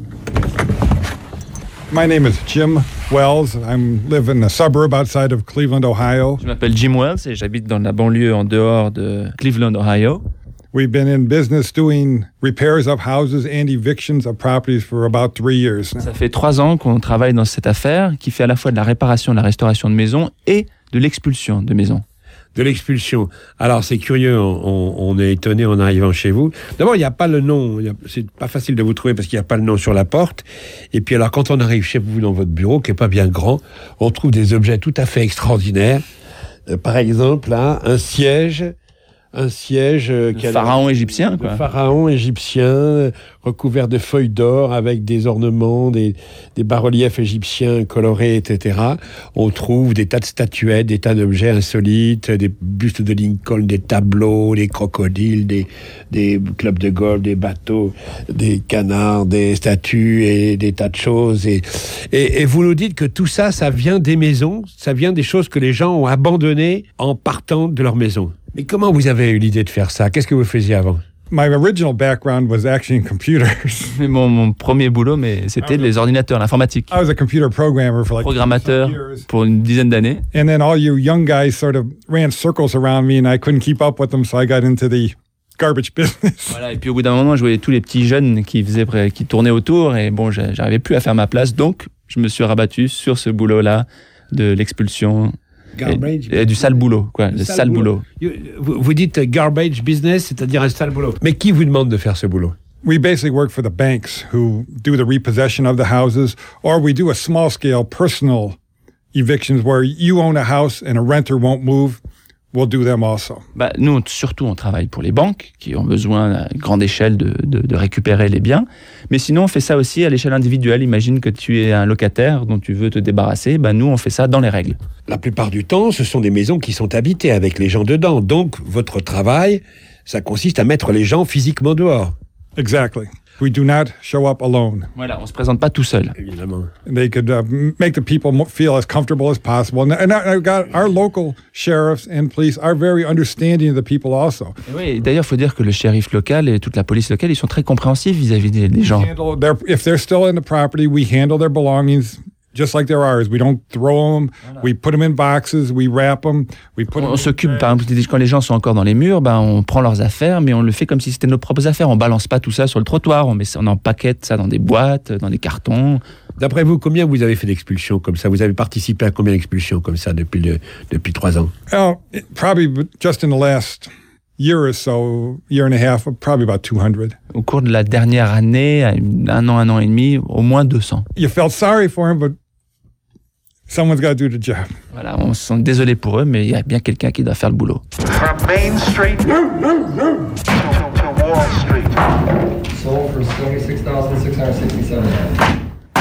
My name is Jim Wells. I live in a suburb outside of Cleveland, Ohio. Je m'appelle Jim Wells et j'habite dans la banlieue en dehors de Cleveland, Ohio. We've been in business doing repairs of houses and evictions of properties for about three years. Ça fait trois ans qu'on travaille dans cette affaire qui fait à la fois de la réparation, de la restauration de maisons et de l'expulsion de maisons. De l'expulsion. Alors, c'est curieux, on, on est étonné en arrivant chez vous. D'abord, il n'y a pas le nom, a, c'est pas facile de vous trouver parce qu'il n'y a pas le nom sur la porte. Et puis alors, quand on arrive chez vous dans votre bureau, qui n'est pas bien grand, on trouve des objets tout à fait extraordinaires. Euh, par exemple, là, un siège... Un siège... Euh, le pharaon égyptien, quoi. Le pharaon égyptien, euh, recouvert de feuilles d'or, avec des ornements, des, des bas-reliefs égyptiens colorés, et cetera. On trouve des tas de statuettes, des tas d'objets insolites, des bustes de Lincoln, des tableaux, des crocodiles, des, des clubs de golf, des bateaux, des canards, des statues et des tas de choses. Et, et, et vous nous dites que tout ça, ça vient des maisons, ça vient des choses que les gens ont abandonnées en partant de leur maison. Mais comment vous avez eu l'idée de faire ça? Qu'est-ce que vous faisiez avant? My original background was actually in computers. Mais mon, mon premier boulot, mais c'était les ordinateurs, l'informatique. I was a computer programmer for like Programmateur pour une dizaine d'années. And then all you young guys sort of ran circles around me and I couldn't keep up with them, so I got into the garbage business. Voilà, et puis au bout d'un moment, je voyais tous les petits jeunes qui faisaient, qui tournaient autour et bon, j'arrivais plus à faire ma place, donc je me suis rabattu sur ce boulot-là de l'expulsion. Garbage. Et, et du sale boulot, quoi, le sale, sale boulot. boulot. Vous, vous dites garbage business, c'est-à-dire un sale boulot. Mais qui vous demande de faire ce boulot? We basically work for the banks who do the repossession of the houses, or we do a small-scale personal evictions where you own a house and a renter won't move. We'll do them also. Bah, nous, surtout, on travaille pour les banques qui ont besoin à grande échelle de, de, de récupérer les biens. Mais sinon, on fait ça aussi à l'échelle individuelle. Imagine que tu es un locataire dont tu veux te débarrasser. Bah, nous, on fait ça dans les règles. La plupart du temps, ce sont des maisons qui sont habitées avec les gens dedans. Donc, votre travail, ça consiste à mettre les gens physiquement dehors. Exactly. We do not show up alone. Voilà, on se présente pas tout seul. Évidemment. They could uh, make the people feel as comfortable as possible. And, and I've got our local sheriffs and police are very understanding of the people also. Et oui, d'ailleurs, il faut dire que le shérif local et toute la police locale, ils sont très compréhensifs vis-à-vis des, des gens. Their, if they're still in the property, we handle their belongings just like they're ours. We don't throw them. Voilà. We put them in boxes. We wrap them. We put on, on s'occupe, par exemple, quand les gens sont encore dans les murs, ben, on prend leurs affaires, mais on le fait comme si c'était nos propres affaires. On balance pas tout ça sur le trottoir. On met, on empaquette ça dans des boîtes, dans des cartons. D'après vous, combien vous avez fait d'expulsions comme ça? Vous avez participé à combien d'expulsions comme ça depuis le, depuis trois ans? Oh, probably just in the last year or so, year and a half, probably about two hundred. Au cours de la dernière année, un an, un an et demi, au moins deux cents. You felt sorry for him, but Someone's got to do the job. Voilà, on se sent désolé pour eux, mais il y a bien quelqu'un qui doit faire le boulot. From Main Street to, to Wall Street. Sold for seventy-six thousand six hundred sixty-seven dollars.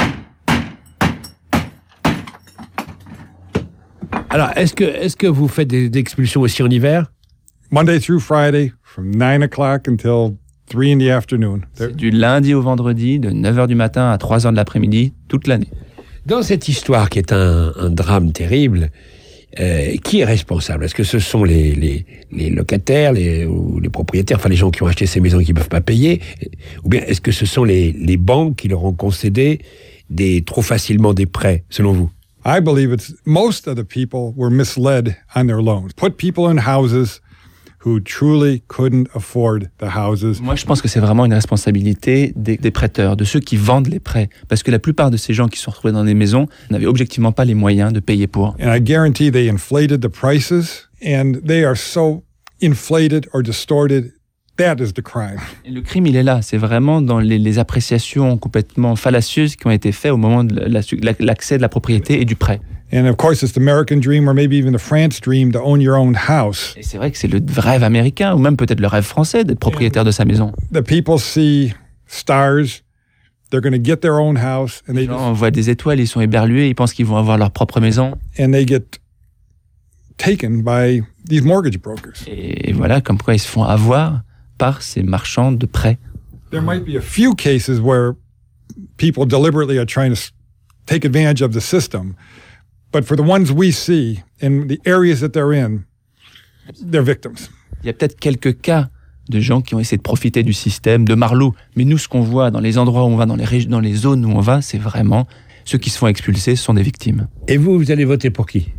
Alors, est-ce que, est-ce que vous faites des, des expulsions aussi en hiver? Monday through Friday, from nine o'clock until three in the afternoon. C'est du lundi au vendredi, de neuf heures du matin à trois heures de l'après-midi, toute l'année. Dans cette histoire qui est un, un drame terrible, euh, qui est responsable? Est-ce que ce sont les, les, les locataires les, ou les propriétaires, enfin les gens qui ont acheté ces maisons et qui ne peuvent pas payer? Ou bien est-ce que ce sont les, les banques qui leur ont concédé des, trop facilement des prêts, selon vous? I believe it's most of the people were misled on their loans. Put people in houses who truly couldn't afford the houses. Moi, je pense que c'est vraiment une responsabilité des, des prêteurs, de ceux qui vendent les prêts. Parce que la plupart de ces gens qui sont retrouvés dans des maisons n'avaient objectivement pas les moyens de payer pour. And I guarantee they inflated the prices, and they are so inflated or distorted. That is the crime. Et le crime, il est là. C'est vraiment dans les, les appréciations complètement fallacieuses qui ont été faites au moment de la, la, l'accès de la propriété et du prêt. And of course, it's the American dream, or maybe even the France dream, to own your own house. Et c'est vrai que c'est le rêve américain, ou même peut-être le rêve français, d'être propriétaire de sa maison. The people see stars. They're going to get their own house, and they. Les gens voient des étoiles, ils sont éberlués, ils pensent qu'ils vont avoir leur propre maison. And they get taken by these mortgage brokers. Et voilà, comme quoi ils se font avoir par ces marchands de prêts. There might be a few cases where people deliberately are trying to take advantage of the system, but for the ones we see in the areas that they're in, they're victims. Il y a peut-être quelques cas de gens qui ont essayé de profiter du système, de marlot, mais nous, ce qu'on voit dans les endroits où on va, dans les, régi- dans les zones où on va, c'est vraiment ceux qui se font expulser sont des victimes. Et vous, vous allez voter pour qui?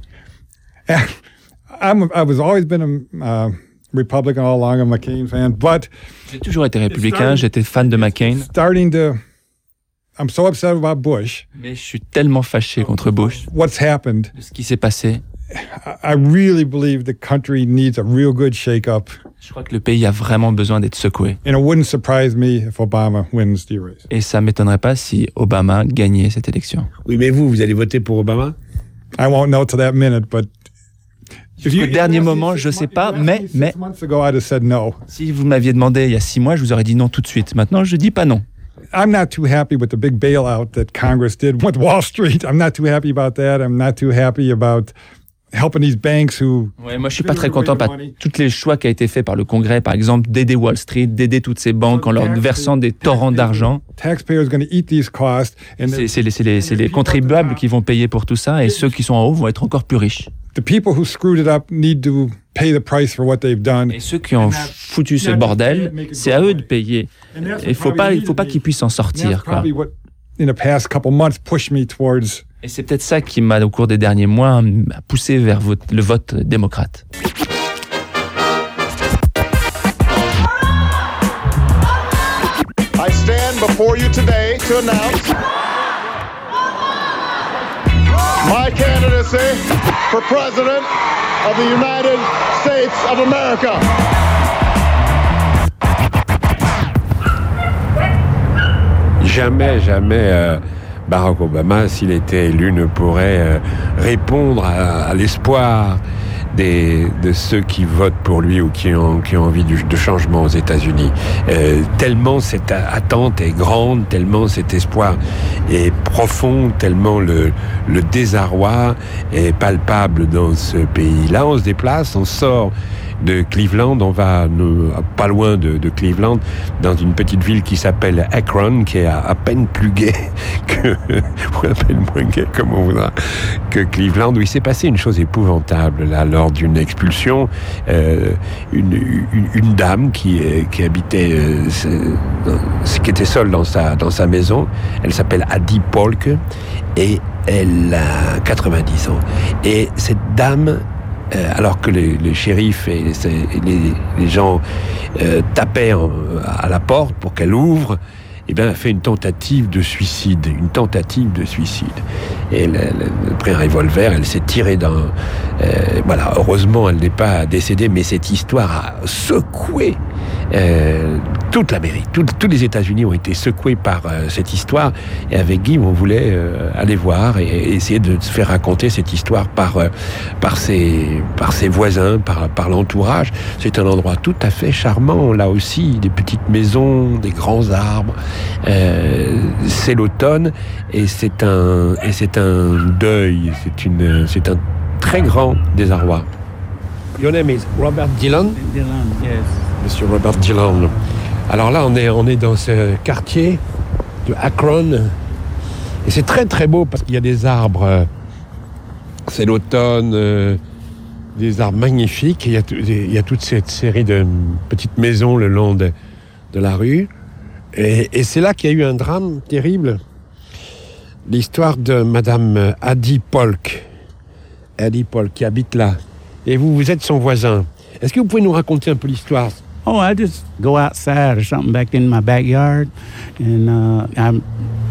I'm, I was always been a uh, Republican all along, a McCain fan, but j'ai toujours été républicain, j'étais fan de McCain. Starting to, I'm so upset about Bush. Mais je suis tellement fâché contre Bush. What's happened? De ce qui s'est passé. I really believe the country needs a real good shake-up. Je crois que le pays a vraiment besoin d'être secoué. And it wouldn't surprise me if Obama wins the race. Et ça m'étonnerait pas si Obama gagnait cette élection. Oui, mais vous, vous allez voter pour Obama? I won't know till that minute, but Jusqu'au dernier moment, je sais pas, mais, mais si vous m'aviez demandé il y a six mois, je vous aurais dit non tout de suite. Maintenant, je dis pas non. I'm not too happy with the big bailout that Congress did with Wall Street. I'm not too happy about that. I'm not too happy about helping these banks who... Ouais, moi, je suis pas très content par tous les choix qui a été fait par le Congrès, par exemple, d'aider Wall Street, d'aider toutes ces banques en leur versant des torrents d'argent. Taxpayers going to eat these costs. C'est, c'est, les, c'est, les, c'est les contribuables qui vont payer pour tout ça, et ceux qui sont en haut vont être encore plus riches. The people who screwed it up need to pay the price for what they've done. Et ceux qui ont foutu ce bordel, c'est à eux de payer. Il faut pas, il faut pas qu'ils puissent en sortir, quoi. In the past couple months, pushed me towards. Et c'est peut-être ça qui m'a, au cours des derniers mois, poussé vers vote, le vote démocrate. I stand before you today to announce my candidacy for President of the United States of America. Jamais, jamais euh, Barack Obama, s'il était élu, ne pourrait euh, répondre à, à l'espoir des, de ceux qui votent pour lui ou qui ont, qui ont envie du, de changement aux États-Unis. Euh, tellement cette attente est grande, tellement cet espoir est profond, tellement le, le désarroi est palpable dans ce pays. Là, on se déplace, on sort de Cleveland, on va nous, pas loin de, de Cleveland, dans une petite ville qui s'appelle Akron, qui est à, à peine plus gai que, ou à peine moins gai, comme on voudra, que Cleveland, où il s'est passé une chose épouvantable, là, lors d'une expulsion, euh, une, une, une dame qui, qui habitait, euh, ce, qui était seule dans sa, dans sa maison, elle s'appelle Addie Polk, et elle a quatre-vingt-dix ans. Et cette dame, Euh, alors que les, les shérifs et les, les, les gens euh, tapaient en, à la porte pour qu'elle ouvre, eh bien, elle a fait une tentative de suicide, une tentative de suicide. Et elle, elle, elle a pris un revolver, elle s'est tirée dans... Euh, voilà, heureusement, elle n'est pas décédée, mais cette histoire a secoué Euh, toute l'Amérique, tout, tous les États-Unis ont été secoués par euh, cette histoire. Et avec Guy, on voulait euh, aller voir et, et essayer de se faire raconter cette histoire par, euh, par, ses, par ses voisins, par, par l'entourage. C'est un endroit tout à fait charmant, là aussi, des petites maisons, des grands arbres. Euh, c'est l'automne et c'est un, et c'est un deuil, c'est, une, c'est un très grand désarroi. Your name is Robert Dillon? Dillon, yes. Monsieur Robert Dillon. Alors là, on est, on est dans ce quartier de Akron. Et c'est très très beau parce qu'il y a des arbres. C'est l'automne, euh, des arbres magnifiques. Et il y a, il y a toute cette série de petites maisons le long de, de la rue. Et, et c'est là qu'il y a eu un drame terrible. L'histoire de Madame Addie Polk. Addie Polk qui habite là. Et vous, vous êtes son voisin. Est-ce que vous pouvez nous raconter un peu l'histoire? Oh, I just go outside or something back in my backyard, and uh, I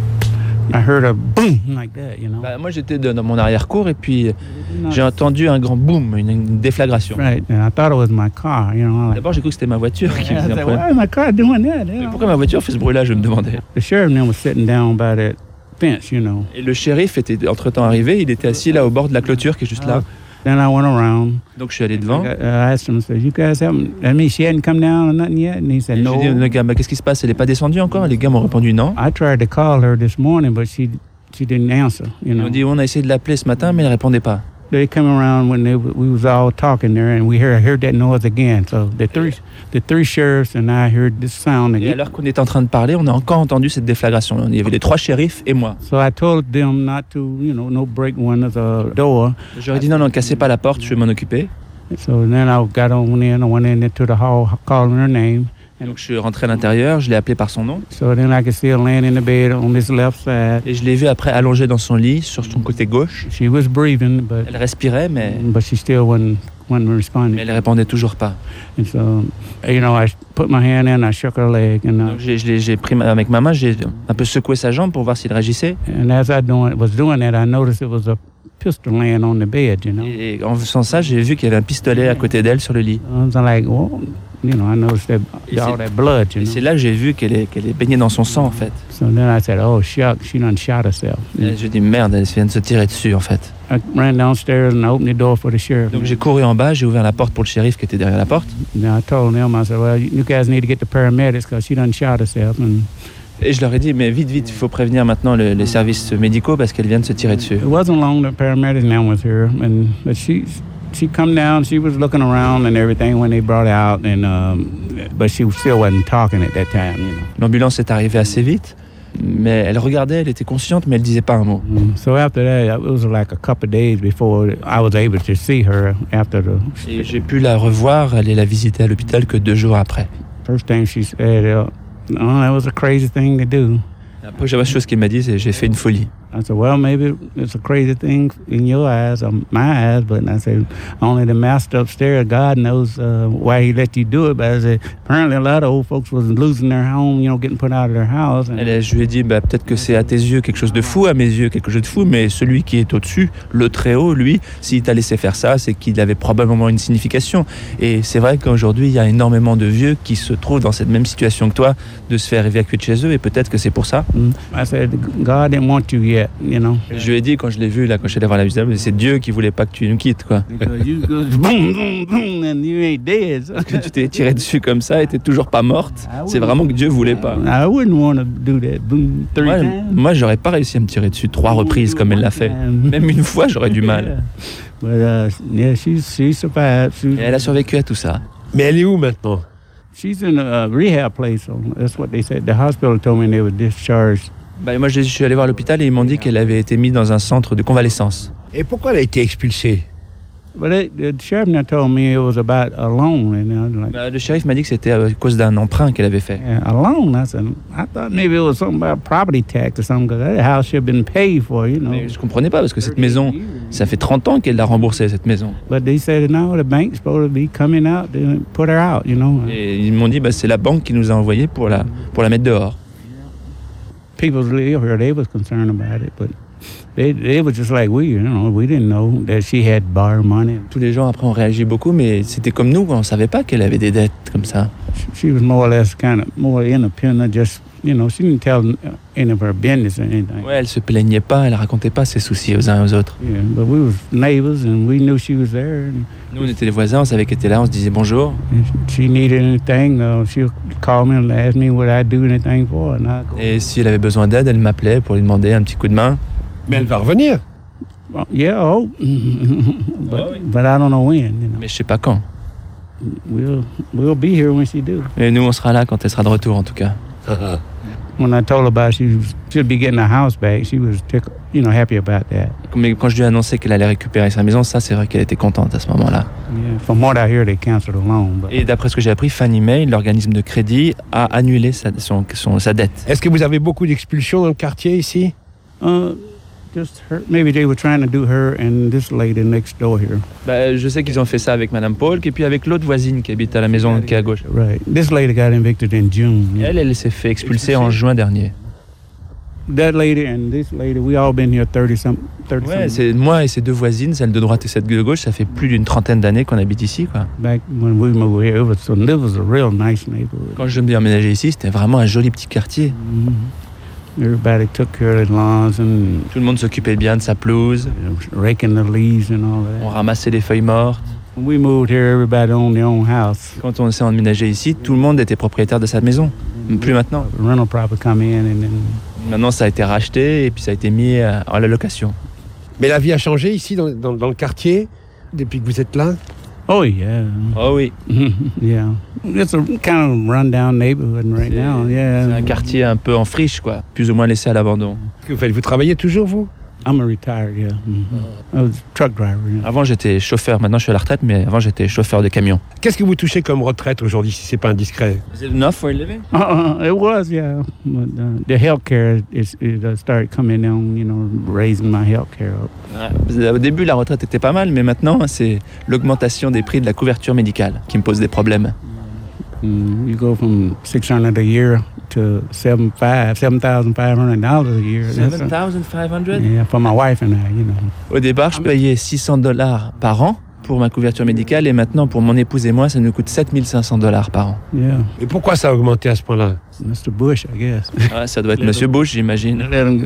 I heard a boom like that, you know. Bah, moi, j'étais dans mon arrière-cour et puis j'ai entendu un grand boom, une, une déflagration. Right, and I thought it was my car, you know. Like, d'abord, j'ai cru que c'était ma voiture qui yeah, faisait un said, problème. why is my car doing that? You know? Pourquoi ma voiture fait ce bruit-là, je me demandais. The sheriff then was sitting down by that fence, you know. Et le shérif était entre-temps arrivé, il était assis là au bord de la clôture qui est juste là. Then I went around. Donc je suis allé devant. I asked him, "You guys haven't? I mean, she hadn't come down or nothing yet." And he said, Et "No." je lui ai dit, le gars, bah, qu'est-ce qui se passe? Elle n'est pas descendue encore? Et les gars m'ont répondu non. I tried to call her this morning, but she she didn't answer. You Ils know. m'ont dit, on a essayé de l'appeler ce matin, mais elle répondait pas. They come around when they, we was all talking there, and we heard, heard that noise again. So the three, the three sheriffs and I heard this sound again. Et alors qu'on était en train de parler, on a encore entendu cette déflagration. Il y avait les trois shérifs et moi. So I told them not to, you know, no break one of the door. J'aurais dit non, non, cassez pas la porte, je vais m'en occuper. So then I got on in, I went into the hall, calling her name. Et donc je suis rentré à l'intérieur, je l'ai appelé par son nom. So then I could see her laying in the bed on this left side. Et je l'ai vue après allongée dans son lit, sur son côté gauche. She was breathing, but elle respirait, mais but she still wasn't, wasn't responding. Mais elle répondait toujours pas. And so, you know, I put my hand in, I shook her leg, and uh, donc j'ai, j'ai, j'ai pris ma, avec ma main, j'ai un peu secoué sa jambe pour voir s'il réagissait. And as I doing, was doing that, I noticed it was a pistol laying on the bed, you know. Et en faisant ça, j'ai vu qu'il y avait un pistolet à côté d'elle sur le lit. I was like, well, you know, I noticed that all that blood, you et know. c'est là que j'ai vu qu'elle est, qu'elle est baignée dans son sang, en fait. So then I said, oh, shuck, she done shot herself. Et j'ai dit, merde, elle vient de se tirer dessus, en fait. I ran downstairs and opened the door for the sheriff. Donc j'ai couru en bas, j'ai ouvert la porte pour le shérif qui était derrière la porte. And I told them, I said, well, you guys need to get the paramedics because she done shot herself. And et je leur ai dit, mais vite, vite, il faut prévenir maintenant le, les services médicaux parce qu'elle vient de se tirer dessus. It wasn't long the paramedics now was here, and but she she come down, she was looking around and everything when they brought her out, and um, but she still wasn't talking at that time, you know. L'ambulance est arrivée assez vite, mais elle regardait, elle était consciente, mais elle disait pas un mot. Mm. So after that, it was like a couple of days before I was able to see her after the. Et j'ai pu la revoir, aller la visiter à l'hôpital que deux jours après. First thing she said, uh, "Oh, that was a crazy thing to do." La première chose qu'elle m'a dit, c'est j'ai fait une folie. I said, well, maybe it's a crazy thing in your eyes or my eyes, but I said, only the master upstairs, God knows uh, why he let you do it. But I said, apparently a lot of old folks was losing their home, you know, getting put out of their house. And elle, je lui ai dit, bah, peut-être que c'est à tes yeux quelque chose de fou, à mes yeux quelque chose de fou, mais celui qui est au-dessus, le Très-Haut, lui, s'il t'a laissé faire ça, c'est qu'il avait probablement une signification. Et c'est vrai qu'aujourd'hui, il y a énormément de vieux qui se trouvent dans cette même situation que toi, de se faire évacuer de chez eux, et peut-être que c'est pour ça. Mm. I said, God didn't want you yet, you know. Je lui ai dit quand je l'ai vu là, quand je suis allé voir la visite, c'est Dieu qui voulait pas que tu nous quittes, quoi. You go, boom, boom, boom, and you ain't dead. Parce que tu t'es tiré dessus comme ça et t'es toujours pas morte. C'est vraiment que Dieu voulait pas. I wouldn't want to do that. Boom, three moi, times. moi, j'aurais pas réussi à me tirer dessus trois reprises comme elle l'a fait. Même une fois, j'aurais du mal. But, uh, yeah, she, she survived. She, et elle a survécu à tout ça. Mais elle est où maintenant? She's in a rehab place. So that's what they said. The hospital told me they were discharged. Bah, moi, je suis allé voir l'hôpital et ils m'ont dit qu'elle avait été mise dans un centre de convalescence. Et pourquoi elle a été expulsée? But it, the sheriff now told me it was about a loan. And I was like, bah, le shérif m'a dit que c'était à cause d'un emprunt qu'elle avait fait. Yeah, a loan? I said, I thought maybe it was something about property tax or something, because that house should have been paid for, you know. Mais je comprenais pas parce que cette maison, ça fait trente ans qu'elle l'a remboursée, cette maison. But they said, no, the bank's supposed to be coming out to put her out, you know. Et ils m'ont dit, bah, c'est la banque qui nous a envoyé pour la, pour la mettre dehors. People live here, they was concerned about it, but They, they were just like we, you know, we didn't know that she had borrowed money. Tous les gens après ont réagi beaucoup, mais c'était comme nous, on savait pas qu'elle avait des dettes comme ça. She was more or less kind of more independent, just, you know, she didn't tell any of her business or anything. Ouais, elle se plaignait pas, elle racontait pas ses soucis aux uns aux autres. Yeah, but we were neighbors and we knew she was there. Nous, on était les voisins, on savait qu'elle était là, on se disait bonjour. If she needed anything, uh, she'll call me and ask me would I do anything for her. And I go. Et si elle avait besoin d'aide, elle m'appelait pour lui demander un petit coup de main. Mais elle va revenir. Well, yeah, oh, but, oh oui. but I don't know when. You know. Mais je sais pas quand. We'll we'll be here when she do. Et nous, on sera là quand elle sera de retour, en tout cas. When I told her about she should be getting her house back, she was, you know, happy about that. Mais quand je lui ai annoncé qu'elle allait récupérer sa maison, ça, c'est vrai qu'elle était contente à ce moment-là. Yeah, from what I hear, they canceled the loan. But... Et d'après ce que j'ai appris, Fannie Mae, l'organisme de crédit, a annulé sa, son, son, sa dette. Est-ce que vous avez beaucoup d'expulsions dans le quartier ici? Uh, Just her, maybe they were trying to do her and this lady next door here. Bah, je sais qu'ils ont fait ça avec Madame Polk et puis avec l'autre voisine qui habite à la maison qui est à gauche. Right. This lady got evicted in June. Elle, elle s'est fait expulser en juin dernier. That lady and this lady, we all been here thirty some, thirty. Ouais, c'est moi et ces deux voisines, celle de droite et celle de gauche, ça fait plus d'une trentaine d'années qu'on habite ici, quoi. Back when we moved here, it was, it was a real nice neighborhood. Quand je me suis emménagé ici, c'était vraiment un joli petit quartier. Mm-hmm. Everybody took care of the lawns and tout le monde s'occupait bien de sa pelouse. Raking the leaves and all that. On ramassait les feuilles mortes. When we moved here, everybody owned their own house. Quand on s'est emménagé ici, tout le monde était propriétaire de sa maison. Plus maintenant. Rental property come in and then... Maintenant, ça a été racheté et puis ça a été mis à, à la location. Mais la vie a changé ici dans, dans, dans le quartier depuis que vous êtes là? Oh yeah. Oh oui. Yeah. It's a kind of run-down neighborhood right now. Yeah. C'est un quartier un peu en friche, quoi, plus ou moins laissé à l'abandon. Que vous faites? Vous travaillez toujours, vous? I'm a retired, yeah. Mm-hmm. I was a truck driver. Yeah. Avant, j'étais chauffeur. Maintenant, je suis à la retraite, mais avant, j'étais chauffeur de camion. Qu'est-ce que vous touchez comme retraite aujourd'hui, si c'est pas indiscret? Is it enough for a living? Uh, it was, yeah. But uh, the healthcare is it uh, started coming down, you know, raising my healthcare up. Ouais. Au début, la retraite était pas mal, mais maintenant, c'est l'augmentation des prix de la couverture médicale qui me pose des problèmes. Mm, you go from six hundred a year to seven five, seven thousand five hundred dollars a year. Seven thousand five hundred? Yeah, for my wife and I, you know. Au départ, je payais six cents dollars par an pour ma couverture médicale et maintenant, pour mon épouse et moi, ça nous coûte sept mille cinq cents dollars par an. Yeah. Et pourquoi ça a augmenté à ce point-là? Mister Bush, I guess. Ouais, ça doit être Monsieur Bush, j'imagine.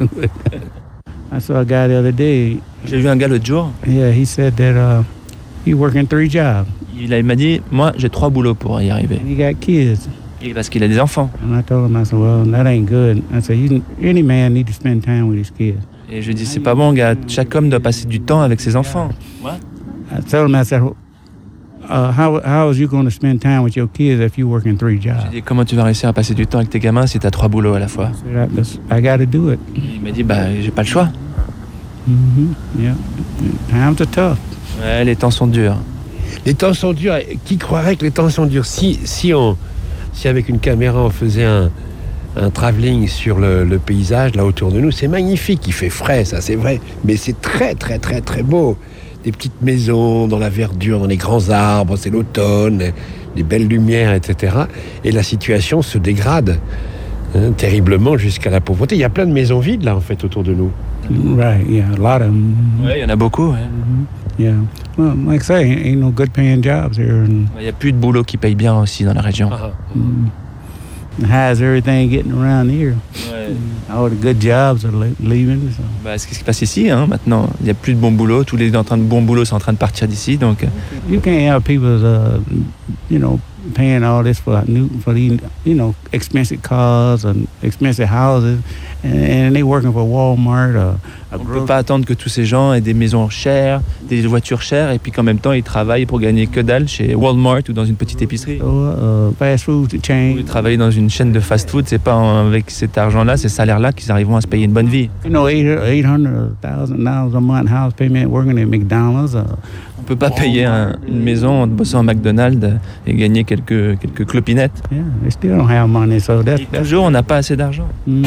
I saw a guy the other day. J'ai vu un gars l'autre jour. Yeah, he said that uh, he working three jobs. Il, a, il m'a dit, moi, j'ai trois boulots pour y arriver. And he got kids. Et parce qu'il a des enfants. And I told him, I said, well, that ain't good. I said, you, any man need to spend time with his kids. Et je lui ai dit, c'est pas bon, gars. Chaque homme doit passer du temps avec ses enfants. What? I told him, I said, uh, how how is you going to spend time with your kids if you working three jobs? J'ai dit, comment tu vas réussir à passer du temps avec tes gamins si t'as trois boulots à la fois? I, said, I, I got to do it. Il m'a dit, bah, j'ai pas le choix. Mm-hmm. Yeah. Times are tough. Ouais, les temps sont durs. Les temps sont durs. Qui croirait que les temps sont durs? Si, si, on, si avec une caméra on faisait un, un travelling sur le, le paysage là autour de nous, c'est magnifique. Il fait frais, ça c'est vrai, mais c'est très très très très beau. Des petites maisons dans la verdure, dans les grands arbres, c'est l'automne, des belles lumières, et cetera. Et la situation se dégrade hein, terriblement jusqu'à la pauvreté. Il y a plein de maisons vides là en fait autour de nous. Right, yeah, a lot of them. Ouais, il y en a beaucoup. Ouais. Mm-hmm. Yeah. Well, like I say, ain't no good paying jobs here. Il n'y a plus de boulot qui paye bien aussi dans la région. Ah. Mm. How's everything getting around here? Ouais. All the good jobs are leaving. So. Bah, c'est ce qui se passe ici, hein, maintenant. Il n'y a plus de bons boulots. Tous les en train de bons boulots sont en train de partir d'ici, donc. You can't have people, uh, you know, paying all this for new, for these, you know, expensive cars and expensive houses, and, and they working for Walmart. Or On ne peut pas attendre que tous ces gens aient des maisons chères, des voitures chères, et puis qu'en même temps ils travaillent pour gagner que dalle chez Walmart ou dans une petite épicerie. Uh, fast food chain. Ils travaillent dans une chaîne de fast-food, c'est pas avec cet argent-là, ces salaires-là qu'ils arriveront à se payer une bonne vie. You know, eight hundred thousand dollars a month house payment working at McDonald's. Uh, On peut pas payer un, une maison en bossant à McDonald's et gagner quelques quelques clopinettes. Yeah, they still don't have money, so that's, that's toujours on n'a pas assez d'argent. Mm-hmm.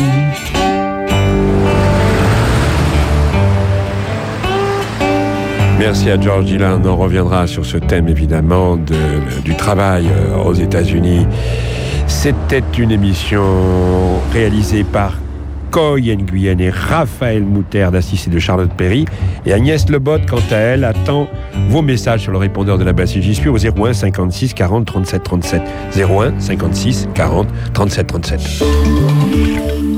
Merci à George Dylan. On reviendra sur ce thème évidemment de, du travail aux États-Unis. C'était une émission réalisée par Coy Nguyen et Raphaël Mouter d'Assis et de Charlotte-Perry. Et Agnès Lebotte, quant à elle, attend vos messages sur le répondeur de la basse J'y suis au zéro un cinquante-six quarante trente-sept trente-sept. zéro un cinquante-six quarante trente-sept trente-sept.